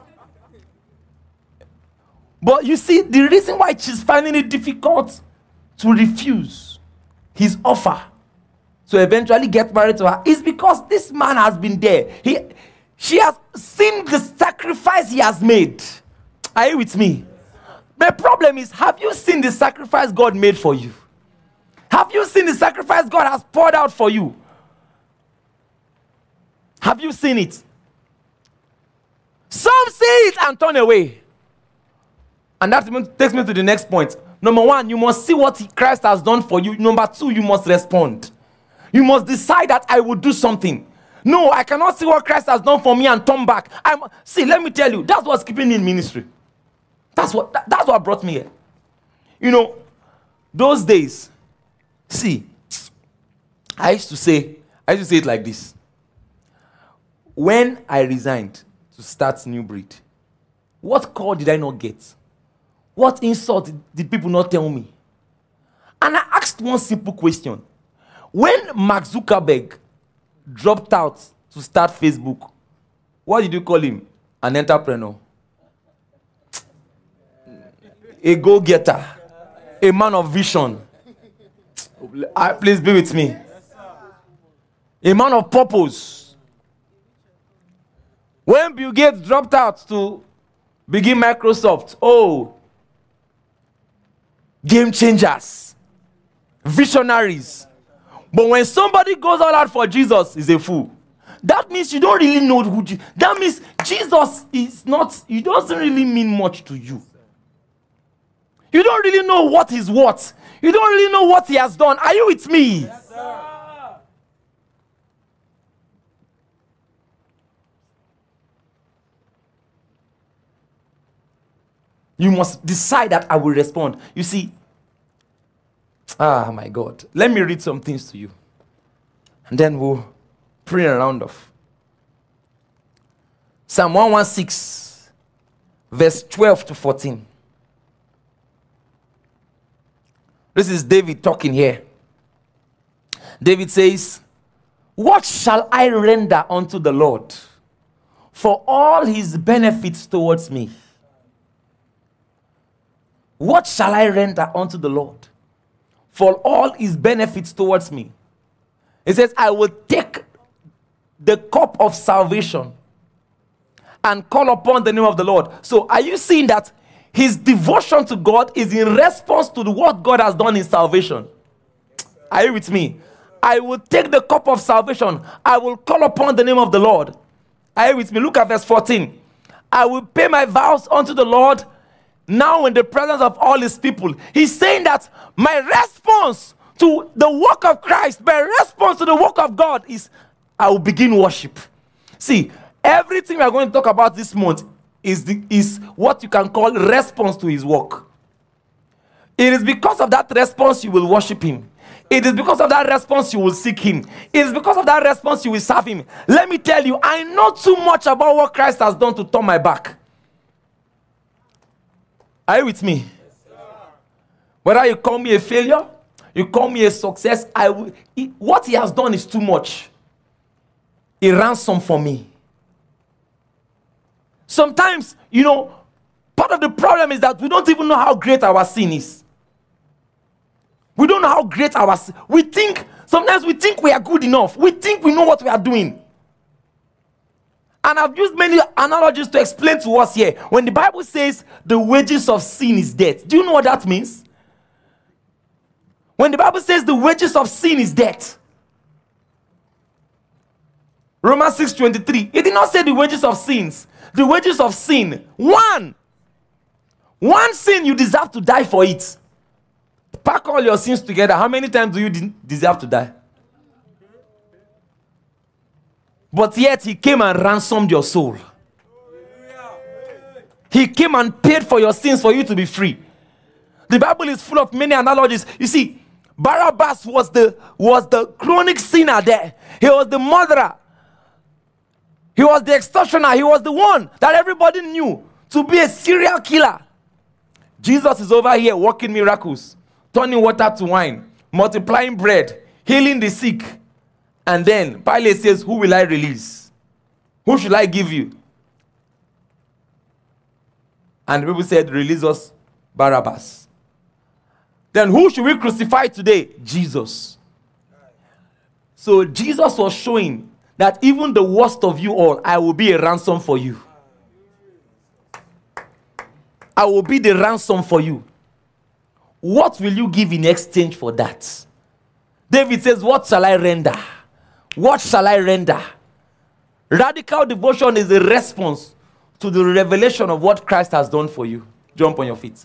But you see, the reason why she's finding it difficult to refuse his offer to eventually get married to her is because this man has been there. He, she has seen the sacrifice he has made. Are you with me? The problem is, have you seen the sacrifice God made for you? Have you seen the sacrifice God has poured out for you? Have you seen it? Some see it and turn away. And that takes me to the next point. Number one, you must see what Christ has done for you. Number two, you must respond. You must decide that I will do something. No, I cannot see what Christ has done for me and turn back. I'm, see, let me tell you, that's what's keeping me in ministry. That's what, that, that's what brought me here. You know, those days, see, I used to say, I used to say it like this. When I resigned to start New Breed, what call did I not get? What insult did, did people not tell me? And I asked one simple question. When Mark Zuckerberg dropped out to start Facebook, what did you call him? An entrepreneur. A go-getter. A man of vision. Uh, please be with me. A man of purpose. When Bill Gates dropped out to begin Microsoft, oh, game changers, visionaries. But when somebody goes all out for Jesus, he's a fool. That means you don't really know who Jesus. That means Jesus is not, he doesn't really mean much to you. You don't really know what he's what. You don't really know what he has done. Are you with me? Yes, sir. You must decide that I will respond. You see, ah, my God. Let me read some things to you. And then we'll pray a round off. Psalm one sixteen, verse twelve to fourteen. This is David talking here. David says, what shall I render unto the Lord for all his benefits towards me? What shall I render unto the Lord for all his benefits towards me? It says, I will take the cup of salvation and call upon the name of the Lord. So are you seeing that his devotion to God is in response to the, what God has done in salvation? Are you with me? I will take the cup of salvation. I will call upon the name of the Lord. Are you with me? Look at verse fourteen. I will pay my vows unto the Lord now in the presence of all his people. He's saying that my response to the work of Christ, my response to the work of God is, I will begin worship. See, everything we are going to talk about this month is, the, is what you can call response to his work. It is because of that response you will worship him. It is because of that response you will seek him. It is because of that response you will serve him. Let me tell you, I know too much about what Christ has done to turn my back. Are you with me? Yes, whether you call me a failure, you call me a success, I will, he, what he has done is too much. A ransom for me. Sometimes, you know, part of the problem is that we don't even know how great our sin is. We don't know how great our sin. We think, sometimes we think we are good enough. We think we know what we are doing. And I've used many analogies to explain to us here. When the Bible says the wages of sin is death, do you know what that means? When the Bible says the wages of sin is death, Romans six twenty-three, it did not say the wages of sins. The wages of sin, one. One sin, you deserve to die for it. pack all your sins together. How many times do you de- deserve to die? But yet he came and ransomed your soul. He came and paid for your sins for you to be free. The Bible is full of many analogies. You see, Barabbas was the, was the chronic sinner there. He was the murderer. He was the extortioner. He was the one that everybody knew to be a serial killer. Jesus is over here working miracles, turning water to wine, multiplying bread, healing the sick. And then Pilate says, who will I release? Who should I give you? And the people said, release us Barabbas. Then who should we crucify today? Jesus. So Jesus was showing that even the worst of you all, I will be a ransom for you. I will be the ransom for you. What will you give in exchange for that? David says, what shall I render? What shall I render? Radical devotion is a response to the revelation of what Christ has done for you. Jump on your feet.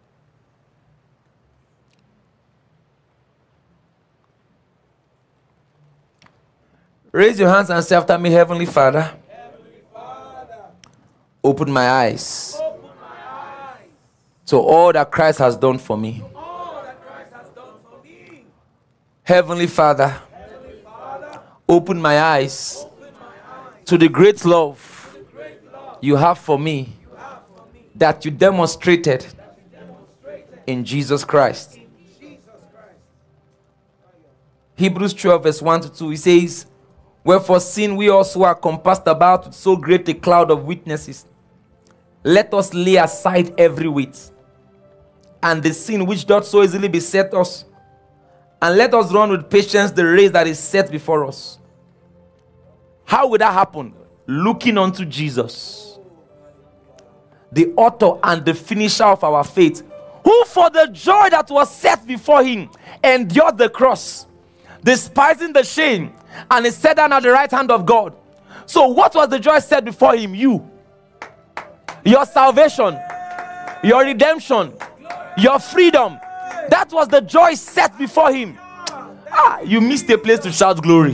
Raise your hands and say after me, Heavenly Father, Heavenly Father, open my eyes open my eyes to all that Christ has done for me. to all that Christ has done for me. Heavenly Father, Heavenly Father, open my eyes open my eyes to the great love to the great love you have for me you have for me that you demonstrated that you demonstrated in Jesus Christ. in Jesus Christ. Hebrews twelve verse one to two, it says, wherefore seeing we also are compassed about with so great a cloud of witnesses, let us lay aside every weight and the sin which doth so easily beset us, and let us run with patience the race that is set before us. How would that happen? Looking unto Jesus, the author and the finisher of our faith, who for the joy that was set before him endured the cross, despising the shame, and is set down at the right hand of God. So what was the joy set before him? You. Your salvation, your redemption, your freedom. That was the joy set before him. Ah, you missed a place to shout glory.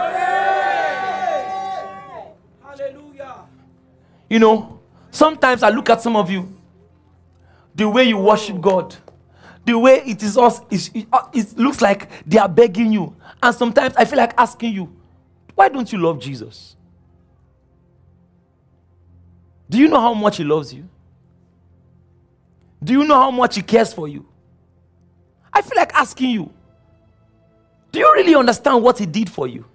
Hallelujah. You know, sometimes I look at some of you, the way you worship God, the way it is us, it, it, it looks like they are begging you. And sometimes I feel like asking you, why don't you love Jesus? Do you know how much he loves you? Do you know how much he cares for you? I feel like asking you, do you really understand what he did for you?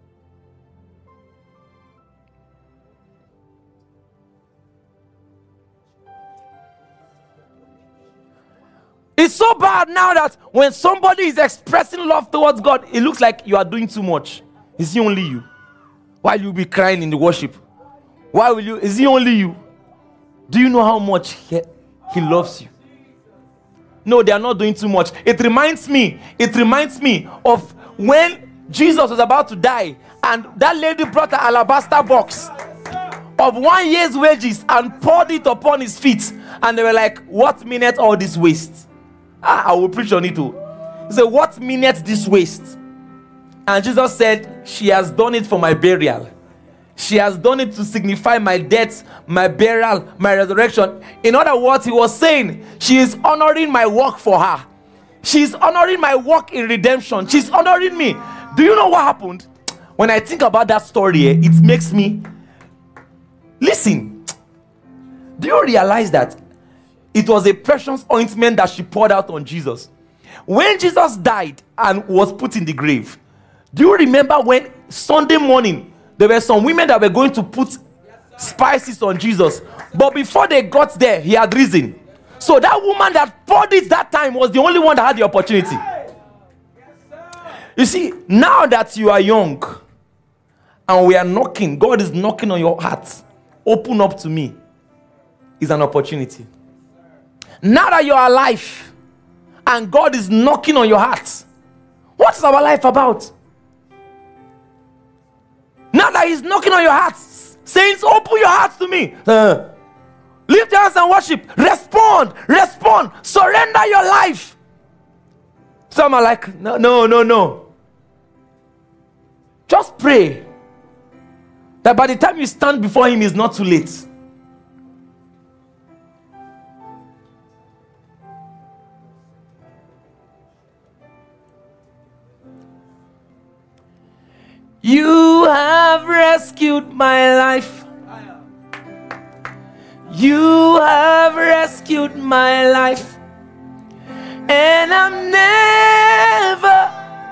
It's so bad now that when somebody is expressing love towards God, it looks like you are doing too much. Is he only you? Why will you be crying in the worship? Why will you? Is he only you? Do you know how much he, he loves you? No, they are not doing too much. It reminds me, it reminds me of when Jesus was about to die and that lady brought an alabaster box of one year's wages and poured it upon his feet. And they were like, what meaneth all this waste? Ah, I will preach on it too. He said, what meaneth this waste? And Jesus said, she has done it for my burial. She has done it to signify my death, my burial, my resurrection. In other words, he was saying, she is honoring my work for her. She is honoring my work in redemption. She's honoring me. Do you know what happened? When I think about that story, it makes me... Listen. Do you realize that it was a precious ointment that she poured out on Jesus? When Jesus died and was put in the grave, do you remember when Sunday morning, there were some women that were going to put spices on Jesus, but before they got there, he had risen. So that woman that poured it that time was the only one that had the opportunity. You see, now that you are young and we are knocking, God is knocking on your heart. Open up to me is an opportunity. Now that you are alive and God is knocking on your heart, what is our life about? Now that he's knocking on your hearts, saints, open your hearts to me. Uh, lift your hands and worship. Respond, respond, surrender your life. Some are like, no, no, no, no. Just pray that by the time you stand before him, it's not too late. You have rescued my life. You have rescued my life. And I'm never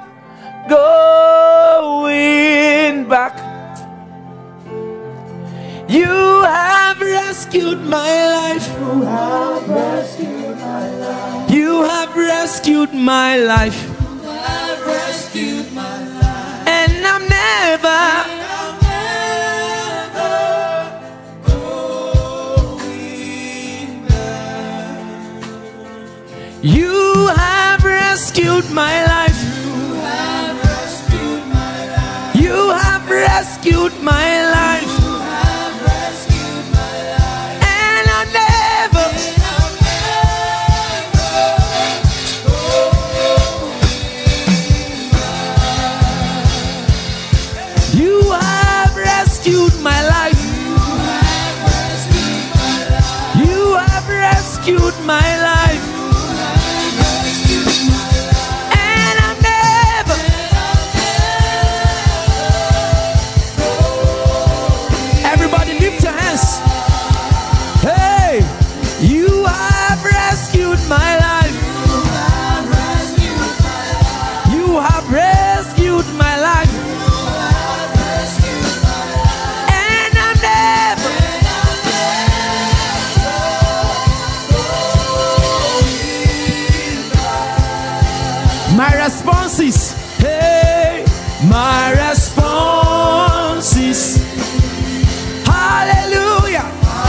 going back. You have rescued my life. You have rescued my life. You have rescued my life. You have rescued my life. And I'm never, I'm never going back. You have rescued my life. You have rescued my life. You have rescued my life. You have rescued my life. And I'm never, you have rescued my life. You have rescued my life. And I'm never, everybody lift your hands. Hey, you have rescued my life. You have rescued my life. My response is, hey, my response is, hallelujah.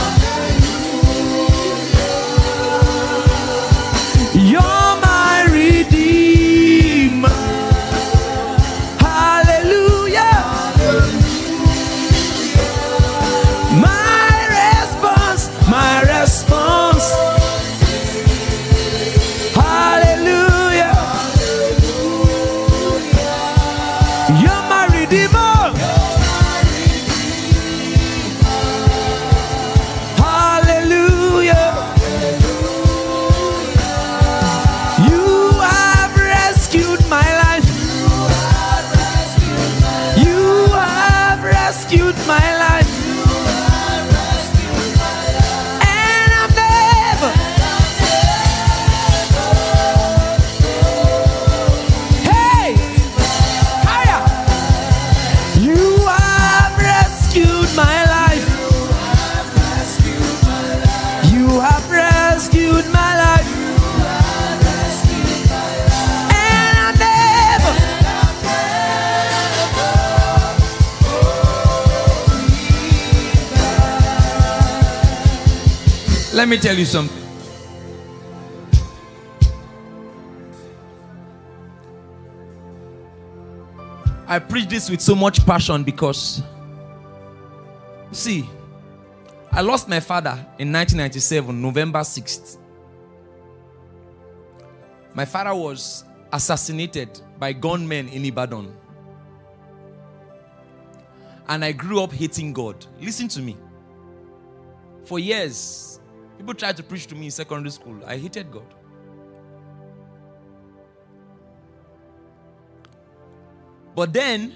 You're my redeemer. Hallelujah. My response, my response, hallelujah. You're my redeemer. Hallelujah. You have rescued my life. You have rescued my life. And I'm never, hey, higher. You have rescued my life. You have rescued my life. And I'm never, let me tell you something. I preach this with so much passion because, see, I lost my father in nineteen ninety-seven, November sixth. My father was assassinated by gunmen in Ibadan. And I grew up hating God. Listen to me. For years, people tried to preach to me in secondary school. I hated God. But then,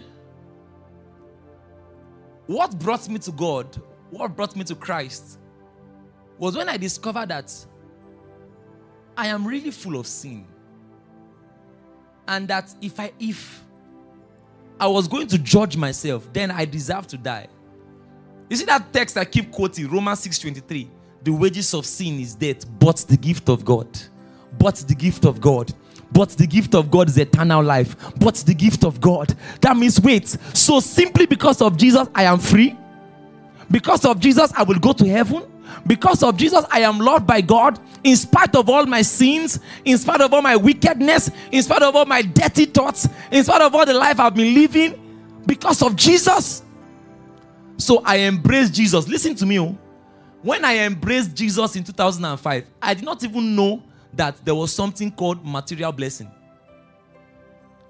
what brought me to God, what brought me to Christ, was when I discovered that I am really full of sin. And that if I if I was going to judge myself, then I deserve to die. You see that text I keep quoting, Romans six twenty-three. The wages of sin is death, but the gift of God. But the gift of God. But the gift of God is eternal life. But the gift of God. That means, wait, so simply because of Jesus, I am free? Because of Jesus, I will go to heaven? Because of Jesus, I am loved by God in spite of all my sins, in spite of all my wickedness, in spite of all my dirty thoughts, in spite of all the life I've been living? Because of Jesus? So I embraced Jesus. Listen to me. When I embraced Jesus in two thousand five, I did not even know that there was something called material blessing.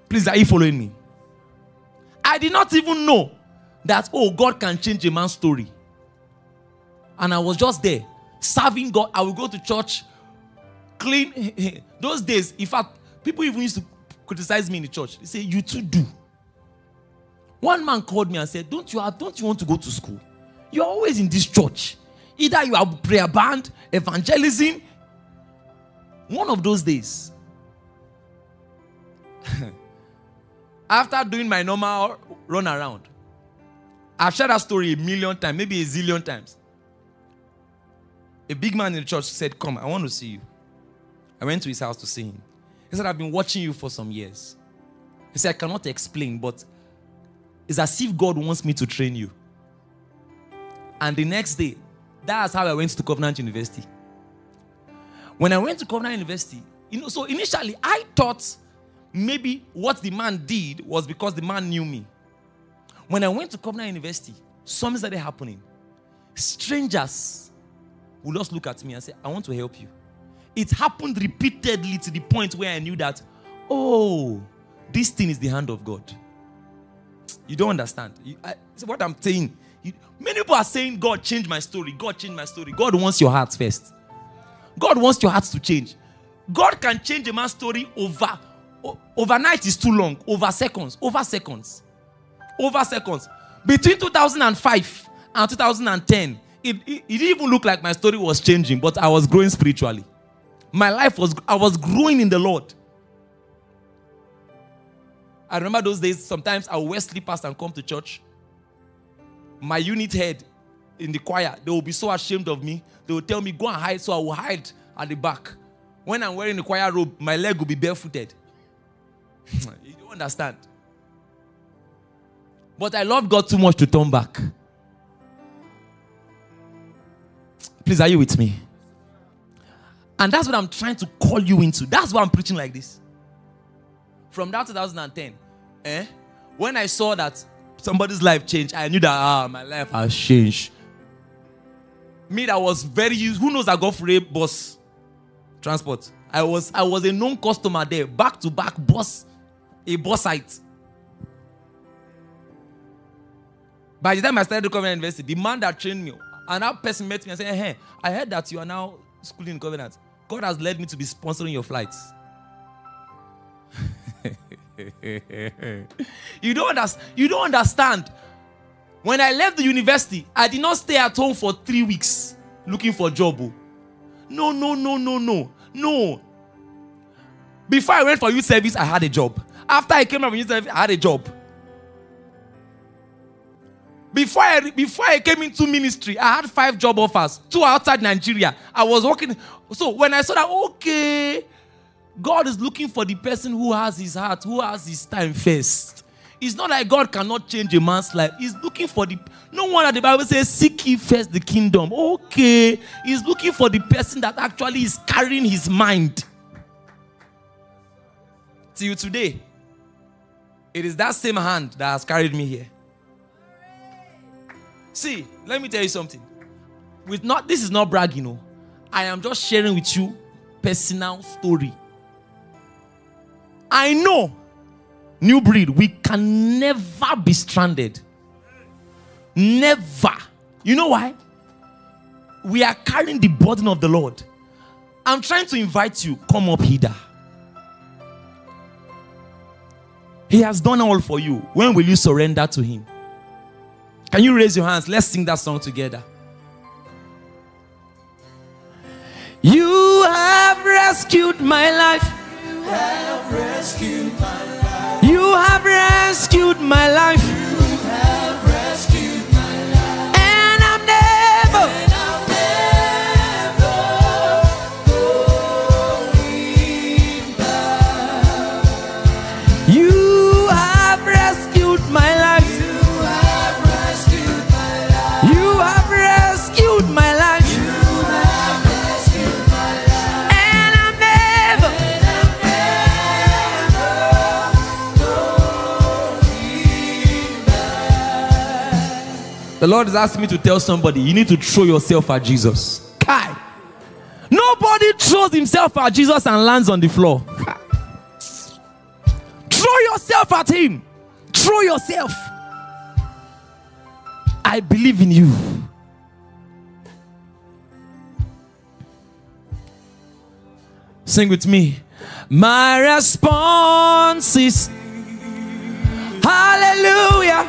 Please, are you following me? I did not even know that, oh, God can change a man's story. And I was just there, serving God. I would go to church, clean. Those days, in fact, people even used to criticize me in the church. They say, you too do. One man called me and said, don't you have, don't you want to go to school? You're always in this church. Either you have prayer band, evangelism. One of those days, after doing my normal run around, I've shared that story a million times, maybe a zillion times. A big man in the church said, come, I want to see you. I went to his house to see him. He said, I've been watching you for some years. He said, I cannot explain, but it's as if God wants me to train you. And the next day, that's how I went to Covenant University. When I went to Covenant University, you know, so initially I thought maybe what the man did was because the man knew me. When I went to Covenant University, something started happening. Strangers would just look at me and say, I want to help you. It happened repeatedly to the point where I knew that, oh, this thing is the hand of God. You don't understand. You, I, so what I'm saying, you, many people are saying, God changed my story. God changed my story. God wants your heart first. God wants your heart to change. God can change a man's story over, o- overnight is too long. Over seconds. Over seconds. Over seconds. Between two thousand five and two thousand ten, it, it, it didn't even look like my story was changing, but I was growing spiritually. My life was, I was growing in the Lord. I remember those days, sometimes I would wear slippers and come to church. My unit head in the choir, they will be so ashamed of me. They will tell me, go and hide, so I will hide at the back. When I'm wearing the choir robe, my leg will be barefooted. You don't understand. But I love God too much to turn back. Please, are you with me? And that's what I'm trying to call you into. That's why I'm preaching like this. From that two thousand ten, eh, when I saw that somebody's life changed, I knew that, ah, my life has changed. Me that was very used, who knows I got free bus transport. I was, I was a known customer there, back to back bus, a bus site. By the time I started the Covenant University, the man that trained me, and that person met me and said, hey, I heard that you are now schooling in Covenant. God has led me to be sponsoring your flights. you, don't understand, you don't understand. When I left the university, I did not stay at home for three weeks looking for a job. No, no, no, no, no, no. Before I went for youth service, I had a job. After I came out from youth service, I had a job. Before I, before I came into ministry, I had five job offers, two outside Nigeria. I was working. So when I saw that, okay, God is looking for the person who has his heart, who has his time first. It's not like God cannot change a man's life. He's looking for the... No wonder the Bible says, seek ye first the kingdom. Okay. He's looking for the person that actually is carrying his mind. Till today, it is that same hand that has carried me here. See, let me tell you something. With not, this is not bragging, no. I am just sharing with you personal story. I know, New Breed, we can never be stranded. Never. You know why? We are carrying the burden of the Lord. I'm trying to invite you, come up hither. He has done all for you. When will you surrender to him? Can you raise your hands? Let's sing that song together. You have rescued my life. You have rescued my life. You have rescued my life. You have rescued my life. And I'm never, And I'll never going back. you have rescued my life. You have rescued my life. You have rescued my life. You have rescued my life. And I'm never, And I'm never going back. the Lord is asking me to tell somebody, you need to throw yourself at Jesus. Kai. Nobody throws himself at Jesus and lands on the floor. Kai. Throw yourself yourself at him. Throw yourself. I believe in you. Sing with me. My response is hallelujah.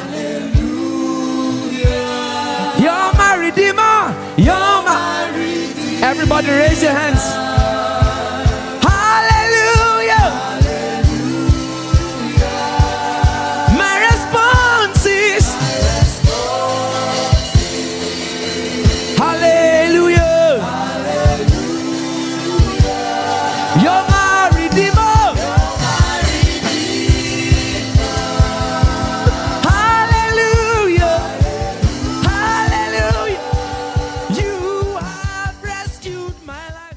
Hallelujah. You're my redeemer. You're my redeemer. Everybody raise your hands. Hallelujah. Hallelujah. My response is hallelujah. Hallelujah. You're my redeemer. Hallelujah. Hallelujah. You have rescued my life.